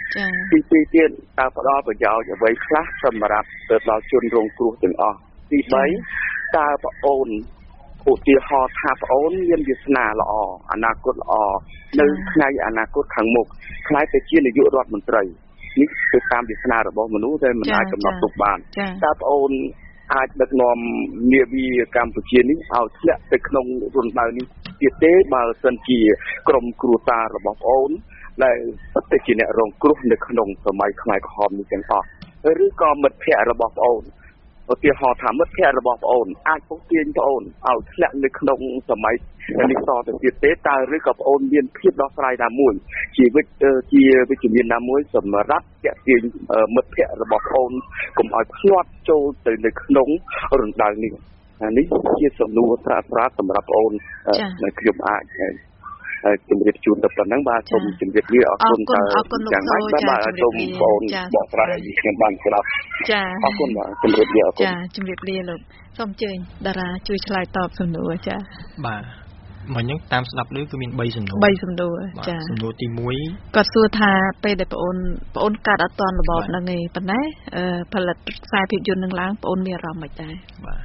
1ទី2ទៀតតើផ្ដល់ប្រយោជន៍អ្វីខ្លះសម្រាប់ទៅដល់ជនរងគ្រោះទាំងអស់ទី3តើបងអូនឧទាហរណ៍ថាបងអូនមានវាសនាល្អអនាគតល្អនៅថ្ងៃអនាគតខាងមុខខ្លាយទៅជានាយករដ្ឋមន្ត្រីនេះគឺតាមវាសនារបស់មនុស្សដែលមិនអាចកំណត់ទុកបានតើបងអូនអាចដឹកនាំនាវាកម្ពុជានេះឲ្យធ្លាក់ទៅក្នុងរណ្ដៅនេះទៀតទេបើសិនជាក្រុមគ្រួសាររបស់បងអូនដែលទៅជាអ្នករងគ្រោះនៅក្នុងសម័យខ្មែរក្រហមនេះទាំងអស់ឬក៏មិត្តភ័ក្តិរបស់បងអូនឧទាហរណ៍ថាមិត្តភ័ក្តិរបស់បងអូនអាចពុះទាញបងអូនឲ្យធ្លាក់នៅក្នុងសម័យនេះតទៅទៀតទេតើឬក៏បងអូនមានភាពដោះស្រាយណាមួយជាវិជ្ជមានណាមួយសម្រាប់ទាក់ទាញមិត្តភ័ក្តិរបស់បងអូនកុំឲ្យភ្លាត់ចូលទៅនៅក្នុងរណ្ដៅនេះនេះជាសំណួរស្រាលសម្រាប់បងអូនដែលខ្ញុំអាចជំរាបជូនទៅប៉ុណ្ណឹងបាទសូមជំរាបលាអរគុណយ៉ាងម៉េចបាទសូមបងអូនបកស្រាយឲ្យខ្ញុំបានស្ដាប់ចាអរគុណបាទជំរាបលាអរគុណចាជំរាបលាលោកសូមអញ្ជើញតារាជួយឆ្លើយតបសំណួរចាបាទមកហ្នឹងតាមស្ដាប់ឮគឺមាន3សំណួរចាសំណួរទី1 គាត់សួរថាពេលដែលបងអូនកាត់អត់តាន់របបហ្នឹងឯងប៉ុន្តែផលិតខ្សែភាពយន្តនឹងឡើងបងអូនមានអារម្មណ៍មិនដែរបាទ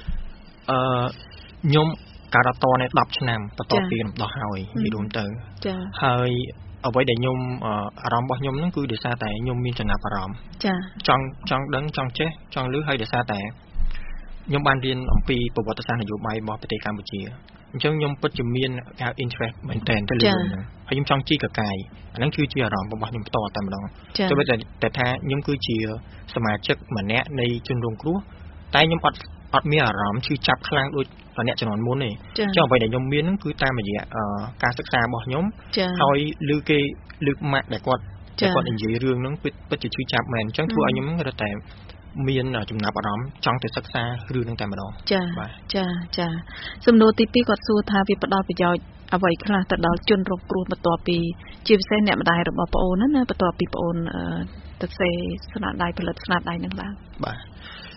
ខ្ញុំការអត់តនេះ10ឆ្នាំបន្ទាប់ពីរំដោះហើយនិយាយរួមទៅចាហើយអ្វីដែលខ្ញុំអារម្មណ៍របស់ខ្ញុំហ្នឹងគឺដោយសារតែខ្ញុំមានចំណាប់អារម្មណ៍ចាចង់ដឹងចង់ចេះចង់ឮហើយដោយសារតែខ្ញុំបានរៀនអំពីប្រវត្តិសាស្ត្រនយោបាយរបស់ប្រទេសកម្ពុជាអញ្ចឹងខ្ញុំពិតជាមានការ interest មែនតើទៅលើហ្នឹងហើយខ្ញុំចង់ជីកកាយអាហ្នឹងគឺជាអារម្មណ៍របស់ខ្ញុំផ្ទាល់តែម្ដងទោះបីតែថាខ្ញុំគឺជាសមាជិកម្នាក់នៃជនរងគ្រោះតែខ្ញុំអត់មានអារម្មណ៍ឈឺចាប់ខ្លាំងដូចអ្នកជំនាន់មុនទេអញ្ចឹងអ្វីដែលខ្ញុំមានហ្នឹងគឺតាមរយៈការសិក្សារបស់ខ្ញុំហើយលើកម៉ាក់ដែលគាត់និយាយរឿងហ្នឹងពិតជាឈឺចាប់មែនអញ្ចឹងធ្វើឲ្យខ្ញុំរត់តែមានចំណាប់អារម្មណ៍ចង់ទៅសិក្សារឿងហ្នឹងតែម្ដងចាសំណួរទី2គាត់សួរថាវាផ្ដល់ប្រយោជន៍អ្វីខ្លះទៅដល់ជនរងគ្រោះបន្ទាប់ពីជាពិសេសអ្នកម្ដាយរបស់ប្អូនណាបន្ទាប់ពីប្អូនទៅសេស្នាដៃផលិតស្នាដៃហ្នឹងឡើងបាទ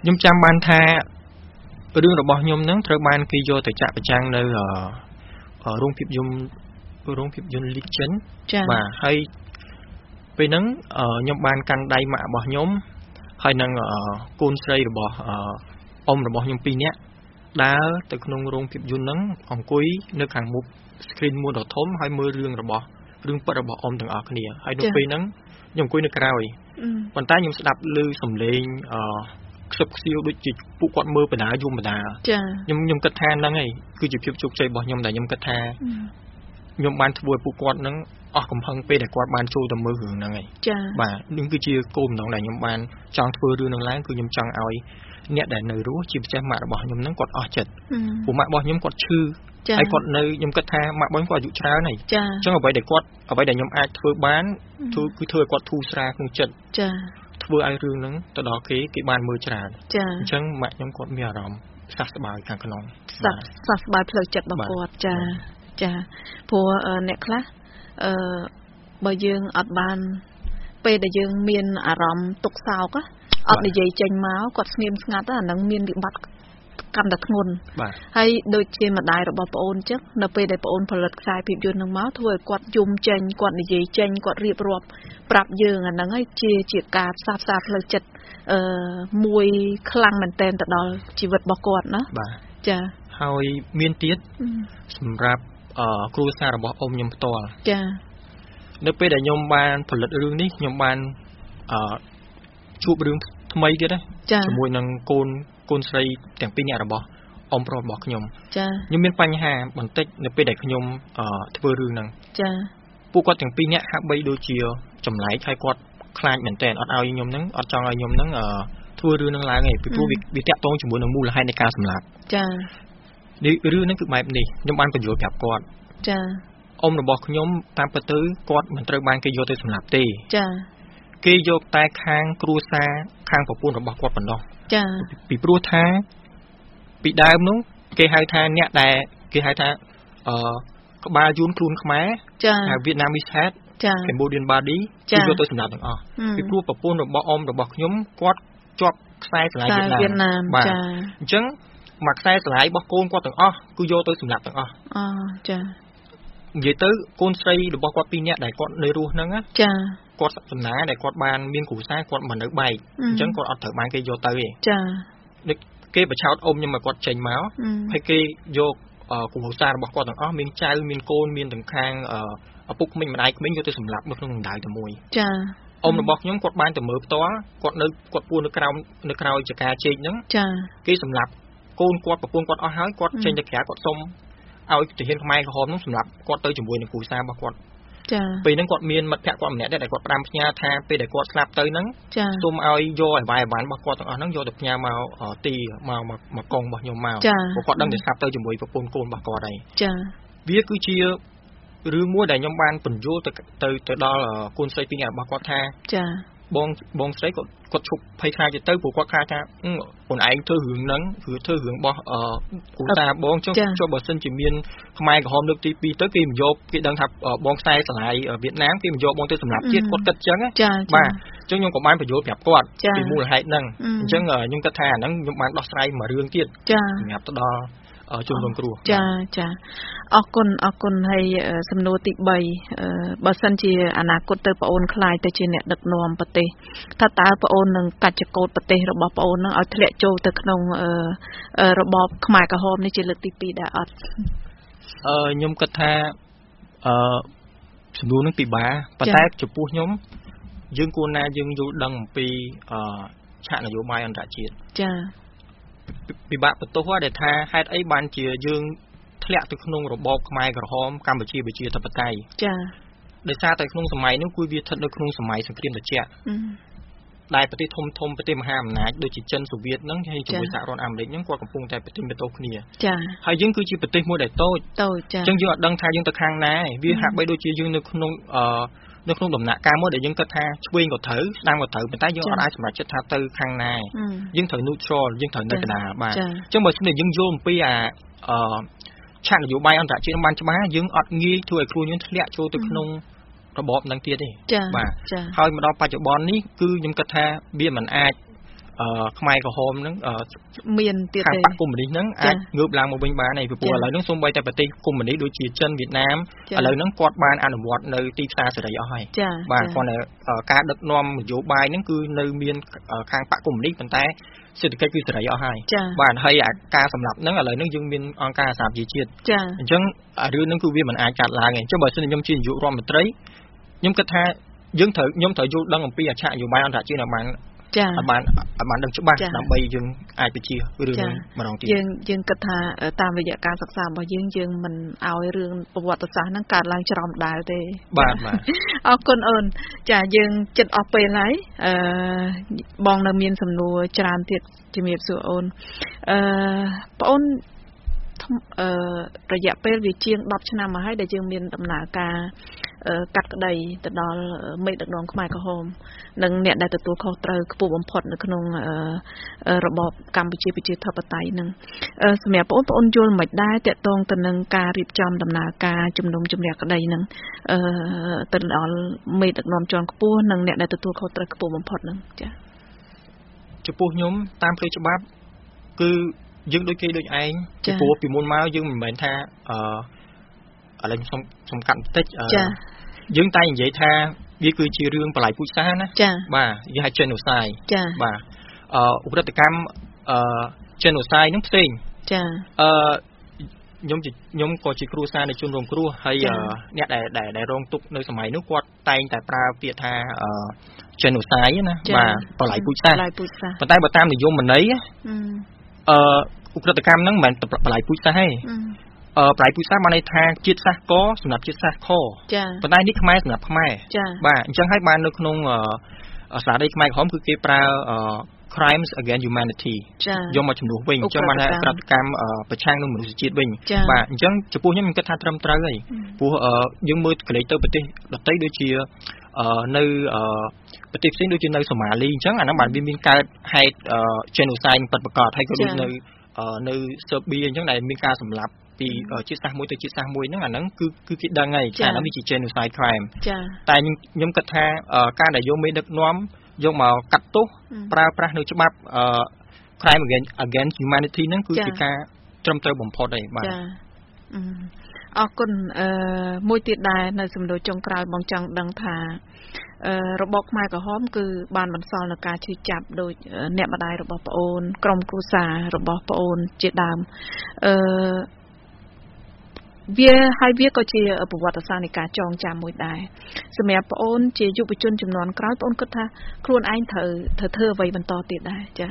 ខ្ញុំចាំបានថារឿងរបស់ខ្ញុំហ្នឹងត្រូវបានគេយកទៅចាក់ប្រចាំងនៅរោងភាពយន្តលីកចិនបាទហើយពេលហ្នឹងខ្ញុំបានកាន់ដៃម៉ាក់របស់ខ្ញុំហើយនឹងកូនស្រីរបស់អ៊ំរបស់ខ្ញុំ2នាក់ដើរទៅក្នុងរោងភាពយន្តហ្នឹងអង្គុយនៅខាងមុខ screen មួយដ៏ធំហើយមើលរឿងពិតរបស់អ៊ំទាំងអស់គ្នាហើយនៅពេលហ្នឹងខ្ញុំអង្គុយនៅក្រោយប៉ុន្តែខ្ញុំស្ដាប់ឮសំឡេងខ្សឹបខ្សៀវដូចជាពួកគាត់មើលបណ្ដាយមបណ្ដាខ្ញុំគិតថាហ្នឹងហើយគឺជាភាពជោគជ័យរបស់ខ្ញុំដែលខ្ញុំគិតថាខ្ញុំបានធ្វើឲ្យពួកគាត់ហ្នឹងអស់កំហឹងពេលដែលគាត់បានចូលទៅមើលរឿងហ្នឹងហើយបាទនេះគឺជាគោលបំណងដែលខ្ញុំបានចង់ធ្វើរឿងហ្នឹងឡើងគឺខ្ញុំចង់ឲ្យអ្នកដែលនៅរស់ជាពិសេសម៉ាក់របស់ខ្ញុំហ្នឹងគាត់អស់ចិត្តពួកម៉ាក់របស់ខ្ញុំគាត់ឈឺហើយគាត់នៅខ្ញុំគិតថាម៉ាក់របស់ខ្ញុំគាត់អាយុច្រើនហើយអញ្ចឹងអ្វីដែលខ្ញុំអាចធ្វើបានគឺធ្វើឲ្យគាត់ធូរស្រាលក្នុងចិត្តធ្វើឲ្យរឿងហ្នឹងទៅដល់គេបានមើលច្រើនអញ្ចឹងម៉ាក់ខ្ញុំគាត់មានអារម្មណ៍សះស្បើយខាងក្នុងសះស្បើយផ្លូវចិត្តរបស់គាត់ចាព្រោះអ្នកខ្លះបើយើងអត់បានពេលដែលយើងមានអារម្មណ៍ទុក្ខសោកអត់និយាយចេញមកគាត់ស្ងៀមស្ងាត់អាហ្នឹងមានវិបត្តិកាន់តែធ្ងន់ហើយដូចជាម្ដាយរបស់ប្អូនចឹងនៅពេលដែលប្អូនផលិតខ្សែភាពយន្តនឹងមកធ្វើឲ្យគាត់យំចេញគាត់និយាយចេញគាត់រៀបរាប់ប្រាប់យើងអាហ្នឹងហើយជាការផ្សះផ្សាផ្លូវចិត្តមួយខ្លាំងមែនតែនទៅដល់ជីវិតរបស់គាត់ណាចាហើយមានទៀតសម្រាប់គ្រួសាររបស់អ៊ំខ្ញុំផ្ទាល់ចានៅពេលដែលខ្ញុំបានផលិតរឿងនេះខ្ញុំបានជួបរឿងថ្មីទៀតជាមួយនឹងកូនស្រីទាំងពីរនាក់របស់អ៊ំប្រុសរបស់ខ្ញុំខ្ញុំមានបញ្ហាបន្តិចនៅពេលដែលខ្ញុំធ្វើរឿងហ្នឹងពួកគាត់ទាំងពីរនាក់ហាក់បីដូចជាចម្លែកហើយគាត់ខ្លាចមែនតើអត់ឲ្យខ្ញុំហ្នឹងអត់ចង់ឲ្យខ្ញុំហ្នឹងធ្វើរឿងហ្នឹងឡើងទេពីព្រោះវាតាក់ទងជាមួយនឹងមូលហេតុនៃការសម្លាប់នេះរឿងហ្នឹងគឺបែបនេះខ្ញុំបានបញ្យល់ប្រាប់គាត់អ៊ំរបស់ខ្ញុំតាមពិតទៅគាត់មិនត្រូវបានគេយកទៅសម្លាប់ទេគេយកតែខាងគ្រួសារខាងប្រពន្ធរបស់គាត់ប៉ុណ្ណោះពីព្រោះថាពីដើមនោះគេហៅថាអ្នកដែលគេហៅថាក្បាលយួនខ្លួនខ្មែរហៅ Vietnamese head Cambodian body គេយកទៅសម្លាប់ទាំងអស់ពីព្រោះប្រពន្ធរបស់អ៊ំរបស់ខ្ញុំគាត់ជាប់ខ្សែស្រឡាយវៀតណាមបាទអញ្ចឹងមកខ្សែស្រឡាយរបស់កូនគាត់ទាំងអស់គឺយកទៅសម្លាប់ទាំងអស់ចានិយាយទៅកូនស្រីរបស់គាត់ពីរនាក់ដែលគាត់នៅរស់ហ្នឹងគាត់សំណាដែលគាត់បានមានគ្រួសារគាត់មិននៅបែកអញ្ចឹងគាត់អត់ត្រូវបានគេយកទៅទេគេបញ្ឆោតអ៊ំខ្ញុំមកគាត់ចេញមកហើយគេយកគ្រួសាររបស់គាត់ទាំងអស់មានចៅមានកូនមានទាំងខាងឪពុកម្ដាយក្មេងយកទៅសម្លាប់នៅក្នុងដៅតែមួយអ៊ំរបស់ខ្ញុំគាត់បានទៅមើលផ្ទាល់គាត់ពួននៅក្រោយចកាជែកហ្នឹងគេសម្លាប់កូនគាត់ប្រពន្ធគាត់អស់ហើយគាត់ចេញទៅក្រៅគាត់សុំឲ្យទាហានខ្មែរក្រហមហ្នឹងសម្លាប់គាត់ទៅជាមួយនឹងគ្រួសាររបស់គាត់ពេលហ្នឹងគាត់មានមិត្តភក្តិគាត់ម្នាក់ដែរដែលគាត់ផ្ដាំផ្ញើថាពេលដែលគាត់ស្លាប់ទៅហ្នឹងសូមឲ្យយកអីវ៉ាន់របស់គាត់ទាំងអស់ហ្នឹងយកទៅផ្ញើមកមកកងរបស់ខ្ញុំមកព្រោះគាត់ដឹងតែស្លាប់ទៅជាមួយប្រពន្ធកូនរបស់គាត់ហើយវាគឺជារឿងមួយដែលខ្ញុំបានបញ្យល់ទៅដល់កូនស្រីពីរនាក់របស់គាត់ថាបងស្រីគាត់ឈប់ភ័យខ្លាចទៅព្រោះគាត់ខ្លាចថាខ្លួនឯងធ្វើរឿងហ្នឹងគឺធ្វើរឿងរបស់គ្រួសារបងចុះបើសិនជាមានខ្មែរក្រហមលើកទី2ទៅគេមិនយកគេដឹងថាបងខ្សែស្រឡាយវៀតណាមគេមិនយកបងទៅសម្រាប់ជាតិគាត់គិតអញ្ចឹងបាទអញ្ចឹងខ្ញុំក៏បានបញ្យល់ប្រាប់គាត់ពីមូលហេតុហ្នឹងអញ្ចឹងខ្ញុំគិតថាអាហ្នឹងខ្ញុំបានដោះស្រាយមួយរឿងទៀតសម្រាប់ទៅដល់ជនរងគ្រោះចាអរគុណហើយសំណួរទី3បើសិនជាអនាគតទៅប្អូនខ្លាយទៅជាអ្នកដឹកនាំប្រទេសថាតើប្អូននឹងកាច់ចកោតប្រទេសរបស់ប្អូននឹងឲ្យធ្លាក់ចូលទៅក្នុងរបបខ្មែរក្រហមនេះជាលើកទី2ដែរអត់ខ្ញុំគិតថាសំណួរនឹងពិបាកប៉ុន្តែចំពោះខ្ញុំយើងគួរណាយើងយល់ដឹងអំពីឆាកនយោបាយអន្តរជាតិចាពិបាកបន្ទោសដែលថាហេតុអីបានជាយើងធ្លាក់ទៅក្នុងរបបខ្មែរក្រហមកម្ពុជាប្រជាធិបតេយ្យចាដោយសារតែក្នុងសម័យនោះគឺវាស្ថិតនៅក្នុងសម័យសង្គ្រាមត្រជាក់ដែលប្រទេសធំប្រទេសមហាអំណាចដូចជាចិនសូវៀតហ្នឹងហើយជាមួយសហរដ្ឋអាមេរិកហ្នឹងគាត់កំពុងតែប្រទេសបន្ទោសគ្នាចាហើយយើងគឺជាប្រទេសមួយដែលតូចចាអញ្ចឹងយើងអត់ដឹងថាយើងទៅខាងណាវាហាក់បីដូចជាយើងនៅក្នុងដំណាក់កាលមួយដែលយើងគិតថាឆ្វេងក៏ត្រូវស្ដាំក៏ត្រូវប៉ុន្តែយើងអត់អាចសម្រេចចិត្តថាទៅខាងណាយើងត្រូវ neutral យើងត្រូវនៅកណ្ដាលបាទអញ្ចឹងបើស្នេះយើងយល់អំពីឆាកនយោបាយអន្តរជាតិបានច្បាស់យើងអត់ងាយធ្វើឲ្យខ្លួនយើងធ្លាក់ចូលទៅក្នុងរបបហ្នឹងទៀតទេបាទហើយមកដល់បច្ចុប្បន្ននេះគឺខ្ញុំគិតថាវាមិនអាចខ្មែរក្រហមហ្នឹងមានទៀតទេខាងបកកុម្មុយនីសហ្នឹងអាចងើបឡើងមកវិញបានហើយពីព្រោះឥឡូវហ្នឹងសូម្បីតែប្រទេសកុម្មុយនីសដូចជាចិនវៀតណាមឥឡូវហ្នឹងគាត់បានអនុវត្តនៅទីផ្សារសេរីអស់ហើយបាទគាត់ការដឹកនាំនយោបាយហ្នឹងគឺនៅមានខាងបកកុម្មុយនីសប៉ុន្តែសេដ្ឋកិច្ចគឺសេរីអស់ហើយបាទហើយការសម្លាប់ហ្នឹងឥឡូវហ្នឹងយើងមានអង្គការសហប្រជាជាតិអញ្ចឹងរឿងហ្នឹងគឺវាមិនអាចកាត់ឡើងទេអញ្ចឹងបើសិនខ្ញុំជានាយករដ្ឋមន្ត្រីខ្ញុំគិតថាខ្ញុំត្រូវយល់ដឹងអំពីអច្ឆនយោបាយអន្តរជាតិឲ្យបានដឹងច្បាស់ដើម្បីយើងអាចបញ្ជារឿងនេះម្ដងទៀតយើងគិតថាតាមរយៈការសិក្សារបស់យើងមិនឲ្យរឿងប្រវត្តិសាស្ត្រហ្នឹងកើតឡើងច្រំដាល់ទេបាទអរគុណអូនចាយើងចិត្តអស់ពេលហើយបងនៅមានសំណួរច្រើនទៀតជំរាបសួរអូនបងអូនរយៈពេលវាជាង10ឆ្នាំមកហើយដែលយើងមានដំណើរការកាត់ក្តីទៅដល់មេដឹកនាំខ្មែរក្រហមនិងអ្នកដែលទទួលខុសត្រូវខ្ពស់បំផុតនៅក្នុងរបបកម្ពុជាប្រជាធិបតេយ្យនឹងសម្រាប់បងប្អូនយល់មិនដែរតកតងទៅនឹងការរៀបចំដំណើរការជំនុំជម្រះក្តីនឹងទៅដល់មេដឹកនាំជាន់ខ្ពស់និងអ្នកដែលទទួលខុសត្រូវខ្ពស់បំផុតនឹងចា៎ចំពោះខ្ញុំតាមផ្លូវច្បាប់គឺយើងដូចគេដូចឯងពីព្រោះពីមុនមកយើងមិនមែនថាឥឡូវខ្ញុំសំខាន់បន្តិចយើងតែនិយាយថាវាគឺជារឿងបល័យពូជសាសន៍ណាបាទយើងហៅ genocide បាទឧក្រិដ្ឋកម្មgenocide ហ្នឹងផ្សេងខ្ញុំក៏ជាគ្រួសារនៃជនរងគ្រោះហើយអ្នកដែលរងទុក្ខនៅសម័យនោះគាត់តែងតែប្រើពាក្យថាgenocide ណាបាទបល័យពូជសាសន៍ប៉ុន្តែបើតាមនិយមន័យឧក្រិដ្ឋកម្មហ្នឹងមិនមែនបល័យពូជសាសន៍ទេបល័យពូជសាសន៍បានន័យថាជាតិសាសន៍កសម្រាប់ជាតិសាសន៍ខប៉ុន្តែនេះខ្មែរសម្រាប់ខ្មែរបាទអញ្ចឹងហើយបាននៅក្នុងស្នាដៃខ្មែរក្រហមគឺគេប្រើ crimes against humanity យកមកជំនួសវិញអញ្ចឹងបានថាឧក្រិដ្ឋកម្មប្រឆាំងនឹងមនុស្សជាតិវិញបាទអញ្ចឹងចំពោះខ្ញុំគិតថាត្រឹមត្រូវហើយព្រោះយើងមើលកលេចទៅប្រទេសដទៃដូចជានៅប្រទេសផ្សេងដូចជានៅសូម៉ាលីអញ្ចឹងអាហ្នឹងបានវាមានកើតហេតុ genocide ពិតប្រាកដហើយក៏ដូចនៅស៊ើប៊ីអញ្ចឹងដែលមានការសម្លាប់ពីជាតិសាសន៍មួយទៅជាតិសាសន៍មួយហ្នឹងអាហ្នឹងគឺគេដឹងហើយថាហ្នឹងវាជា genocide crime តែខ្ញុំគិតថាការដែលយកមេដឹកនាំយកមកកាត់ទោសប្រើប្រាស់នៅច្បាប់ crime against humanity ហ្នឹងគឺជាការត្រឹមត្រូវបំផុតហើយបាទអរគុណមួយទៀតដែរនៅសំណួរចុងក្រោយបងចង់ដឹងថារបបខ្មែរក្រហមគឺបានបន្សល់នៅការឈឺចាប់ដោយអ្នកម្ដាយរបស់ប្អូនក្រុមគ្រួសាររបស់ប្អូនជាដើមវាក៏ជាប្រវត្តិសាស្ត្រនៃការចងចាំមួយដែរសម្រាប់ប្អូនជាយុវជនជំនាន់ក្រោយប្អូនគិតថាខ្លួនឯងត្រូវធ្វើអ្វីបន្តទៀតដែរចា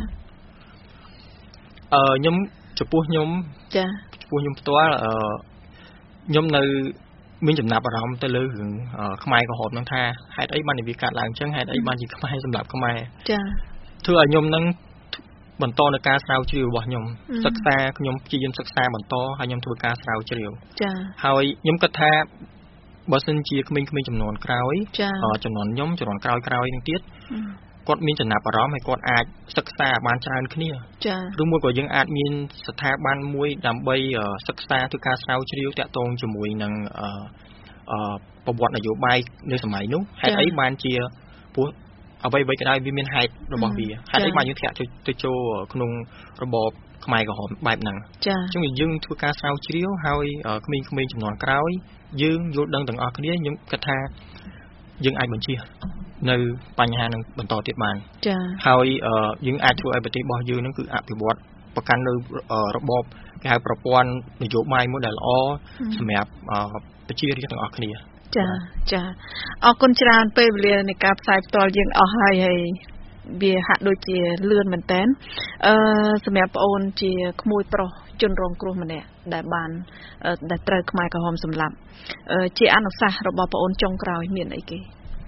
ខ្ញុំចំពោះខ្ញុំផ្ទាល់ខ្ញុំនៅមានចំណាប់អារម្មណ៍ទៅលើរឿងខ្មែរក្រហមហ្នឹងថាហេតុអីបានវាកាត់ឡើងអញ្ចឹងហេតុអីបានជាខ្មែរសម្រាប់ខ្មែរចាធ្វើឲ្យខ្ញុំហ្នឹងបន្តនៅការស្រាវជ្រាវរបស់ខ្ញុំសិក្សាខ្ញុំព្យាយាមសិក្សាបន្តហើយខ្ញុំធ្វើការស្រាវជ្រាវចាហើយខ្ញុំគិតថាបើសិនជាក្មេងៗចំនួនក្រោយចំនួនខ្ញុំចំនួនក្រោយនឹងទៀតគាត់មានចំណាប់អារម្មណ៍ហើយគាត់អាចសិក្សាបានច្រើនគ្នាឬមួយក៏យើងអាចមានស្ថាប័នមួយដើម្បីសិក្សាធ្វើការស្រាវជ្រាវតាក់ទងជាមួយនឹងប្រវត្តិនយោបាយនៅសម័យនោះហេតុអីបានជាព្រោះអ្វីក៏ដោយវាមានហេតុរបស់វាហេតុអីបានយើងធ្លាក់ទៅចូលក្នុងរបបខ្មែរក្រហមបែបហ្នឹងអញ្ចឹងយើងធ្វើការស្រាវជ្រាវហើយក្មេងៗចំនួនក្រោយយើងយល់ដឹងទាំងអស់គ្នាខ្ញុំគិតថាយើងអាចបញ្ជានៅបញ្ហានឹងបន្តទៀតបានហើយយើងអាចធ្វើឲ្យប្រទេសរបស់យើងនឹងគឺអភិវឌ្ឍប្រកាន់នៅរបបគេហៅប្រព័ន្ធនយោបាយមួយដែលល្អសម្រាប់ប្រជារាស្ត្រទាំងអស់គ្នាចាអរគុណច្រើនពេលវេលានៃការផ្សាយផ្ទាល់យើងអស់ហើយវាហាក់ដូចជាលឿនមែនតើសម្រាប់ប្អូនជាក្មួយប្រុសជនរងគ្រោះម្នាក់ដែលត្រូវខ្មែរក្រហមសម្លាប់ជាអនុសាសន៍របស់ប្អូនចុងក្រោយមានអីគេ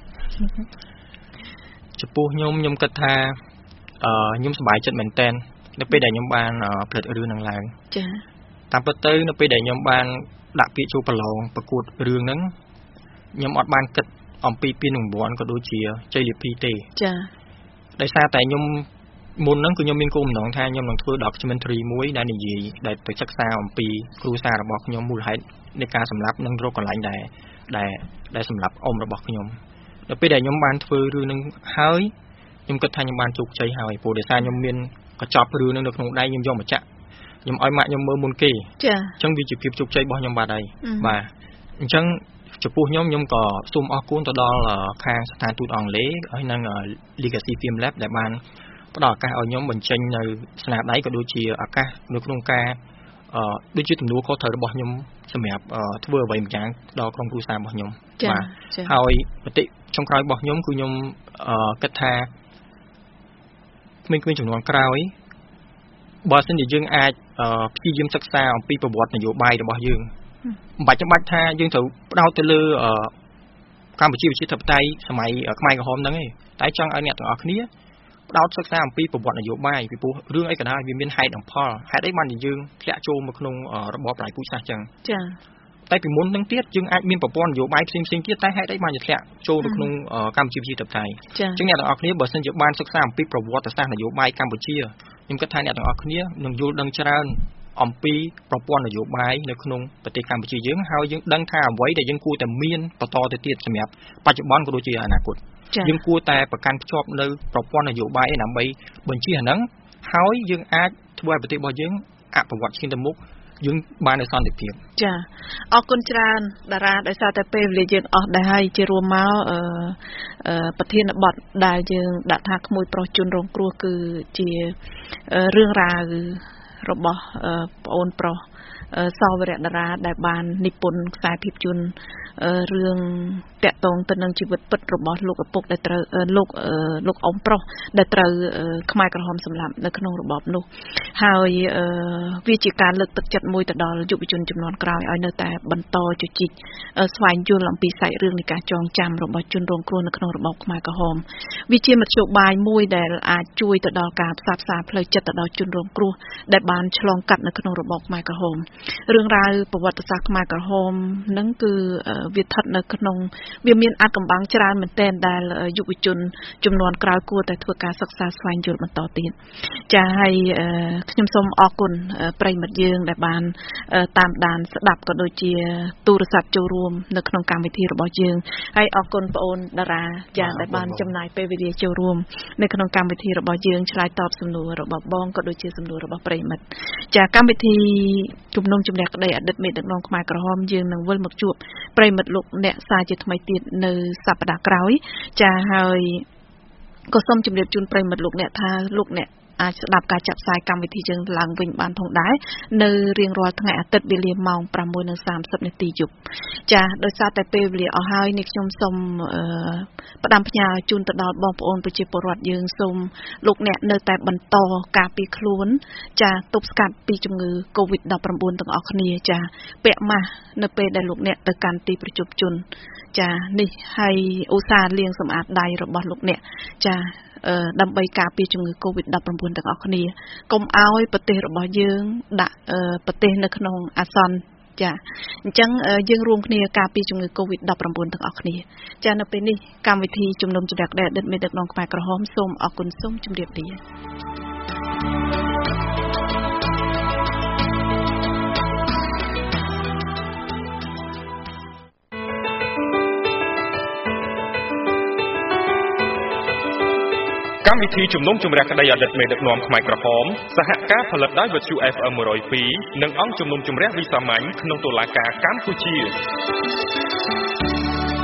ចំពោះខ្ញុំគិតថាខ្ញុំសប្បាយចិត្តមែនតើនៅពេលដែលខ្ញុំបានផលិតរឿងនឹងឡើងចាតាមពិតទៅនៅពេលដែលខ្ញុំបានដាក់ពាក្យចូលប្រឡងប្រកួតរឿងហ្នឹងខ្ញុំអត់បានគិតអំពីពានរង្វាន់ក៏ដូចជាជ័យលាភីទេចាដោយសារតែខ្ញុំមុនហ្នឹងគឺខ្ញុំមានគោលបំណងថាខ្ញុំនឹងធ្វើ documentary មួយដែលនិយាយដែលទៅសិក្សាអំពីគ្រួសាររបស់ខ្ញុំមូលហេតុនៃការសម្លាប់និងរកកន្លែងដែលសម្លាប់អ៊ំរបស់ខ្ញុំនៅពេលដែលខ្ញុំបានធ្វើរឿងហ្នឹងហើយខ្ញុំគិតថាខ្ញុំបានជោគជ័យហើយព្រោះដោយសារខ្ញុំមានកញ្ចប់រឿងនៅក្នុងដៃខ្ញុំយកមកចាក់ខ្ញុំឲ្យម៉ាក់ខ្ញុំមើលមុនគេចាអញ្ចឹងវាជាភាពជោគជ័យរបស់ខ្ញុំបាទហើយបាទអញ្ចឹងចំពោះខ្ញុំក៏សូមអរគុណទៅដល់ខាងស្ថានទូតអង់គ្លេសហើយនិង Legacy Film Lab ដែលបានផ្ដល់ឱកាសឲ្យខ្ញុំបញ្ចេញនៅស្នាដៃក៏ដូចជាឱកាសនៅក្នុងការដូចជាទំនួលខុសត្រូវរបស់ខ្ញុំសម្រាប់ធ្វើអ្វីម្យ៉ាងដល់ក្រុមគ្រួសាររបស់ខ្ញុំបាទហើយមតិចុងក្រោយរបស់ខ្ញុំគឺខ្ញុំគិតថាក្មេងៗជំនាន់ក្រោយបើសិនជាយើងអាចព្យាយាមសិក្សាអំពីប្រវត្តិនយោបាយរបស់យើងមិនបាច់ថាយើងត្រូវផ្ដោតទៅលើកម្ពុជាប្រជាធិបតេយ្យសម័យខ្មែរក្រហមហ្នឹងទេតែចង់ឲ្យអ្នកទាំងអស់គ្នាផ្ដោតសិក្សាអំពីប្រវត្តិនយោបាយពីព្រោះរឿងអីក៏ដោយវាមានហេតុនិងផលហេតុអីបានយើងធ្លាក់ចូលមកក្នុងរបបប្រជាពលរដ្ឋចឹងចាតែពីមុនហ្នឹងទៀតយើងអាចមានប្រព័ន្ធនយោបាយផ្សេងៗទៀតតែហេតុអីបានជាធ្លាក់ចូលទៅក្នុងកម្ពុជាប្រជាធិបតេយ្យអញ្ចឹងអ្នកទាំងអស់គ្នាបើសិនជាបានសិក្សាអំពីប្រវត្តិសាស្ត្រនយោបាយកម្ពុជាខ្ញុំគិតថាអ្នកទាំងអស់គ្នានឹងយល់ដឹងច្រើនអំពីប្រព័ន្ធនយោបាយនៅក្នុងប្រទេសកម្ពុជាយើងហើយយើងដឹងថាអ្វីដែលយើងគួរតែមានបន្តទៅទៀតសម្រាប់បច្ចុប្បន្នក៏ដូចជាអនាគតយើងគួរតែប្រកាន់ភ្ជាប់នៅប្រព័ន្ធនយោបាយដើម្បីបញ្ជាអាហ្នឹងហើយយើងអាចធ្វើឲ្យប្រទេសរបស់យើងអភិវឌ្ឍឈានទៅមុខយើងបាននៅសន្តិភាពចាអរគុណច្រើនតារាដោយសារតែពេលវេលាយើងអស់ដែរហើយជារួមមកប្រធានបទដែលយើងដាក់ថាក្មួយប្រុសជនរងគ្រោះគឺជារឿងរ៉ាវរបស់ប្អូនប្រុសសវរៈតារាដែលបាននិពន្ធខ្សែភាពយន្តរឿងតាក់ទងទៅនឹងជីវិតពិតរបស់លោកឪពុកដែលត្រូវលោកអ៊ំប្រុសដែលត្រូវខ្មែរក្រហមសម្លាប់នៅក្នុងរបបនោះហើយវាជាការលើកទឹកចិត្តមួយទៅដល់យុវជនជំនាន់ក្រោយឲ្យនៅតែបន្តជជែកស្វែងយល់អំពីសាច់រឿងនៃការចងចាំរបស់ជនរងគ្រោះនៅក្នុងរបបខ្មែរក្រហមវាជាមធ្យោបាយមួយដែលអាចជួយទៅដល់ការផ្សះផ្សាផ្លូវចិត្តទៅដល់ជនរងគ្រោះដែលបានឆ្លងកាត់នៅក្នុងរបបខ្មែរក្រហមរឿងរ៉ាវប្រវត្តិសាស្ត្រខ្មែរក្រហមហ្នឹងគឺវាស្ថិតនៅក្នុងវាមានអាចកំបាំងច្រើនមែនទែនដែលយុវជនចំនួនក្រោយគួរតែធ្វើការសិក្សាស្វែងយល់បន្តទៀតចាហើយខ្ញុំសូមអរគុណប្រិយមិត្តយើងដែលបានតាមដានស្ដាប់ក៏ដូចជាទូរស័ព្ទចូលរួមនៅក្នុងកម្មវិធីរបស់យើងហើយអរគុណបងអូនតារាចាដែលបានចំណាយពេលវេលាចូលរួមនៅក្នុងកម្មវិធីរបស់យើងឆ្លើយតបសំណួររបស់បងក៏ដូចជាសំណួររបស់ប្រិយមិត្តចាកម្មវិធីជំនុំជម្រះក្តីអតីតមេដឹកនាំខ្មែរក្រហមយើងនឹងវិលមកជួបប្រិយមិត្តលោកអ្នកសាជាថ្មីទៀតនៅសប្តាហ៍ក្រោយចាហើយក៏សូមជម្រាបជូនប្រិយមិត្តលោកអ្នកថាលោកអ្នកអាចស្ដាប់ការចាក់ផ្សាយកម្មវិធីយើងឡើងវិញបានផងដែរនៅរៀងរាល់ថ្ងៃអាទិត្យវេលាម៉ោង 6:30 នាទីយប់ចាដោយសារតែពេលវេលាអស់ហើយនេះខ្ញុំសូមផ្ដាំផ្ញើជូនទៅដល់បងប្អូនប្រជាពលរដ្ឋយើងសូមលោកអ្នកនៅតែបន្តការពារខ្លួនចាទប់ស្កាត់ពីជំងឺ COVID-19 ទាំងអស់គ្នាចាពាក់ម៉ាស់នៅពេលដែលលោកអ្នកទៅកាន់ទីប្រជុំជនចានេះហើយឧស្សាហ៍លាងសម្អាតដៃរបស់លោកអ្នកចាដើម្បីការពារជំងឺ COVID-19 ទាំងអស់គ្នាកុំឲ្យប្រទេសរបស់យើងដាក់ប្រទេសនៅក្នុងអាសន្នចាអញ្ចឹងយើងរួមគ្នាការពារជំងឺ COVID-19 ទាំងអស់គ្នាចានៅពេលនេះកម្មវិធីជំនុំជម្រះក្តីអតីតមេដឹកនាំខ្មែរក្រហមសូមអរគុណសូមជម្រាបលាកម្មវិធីជំនុំជម្រះក្តីអតីតមេដឹកនាំខ្មែរក្រហមសហការផលិតដោយវិទ្យុ FM 102និងអង្គជំនុំជម្រះវិសាមញ្ញក្នុងតុលាការកម្ពុជា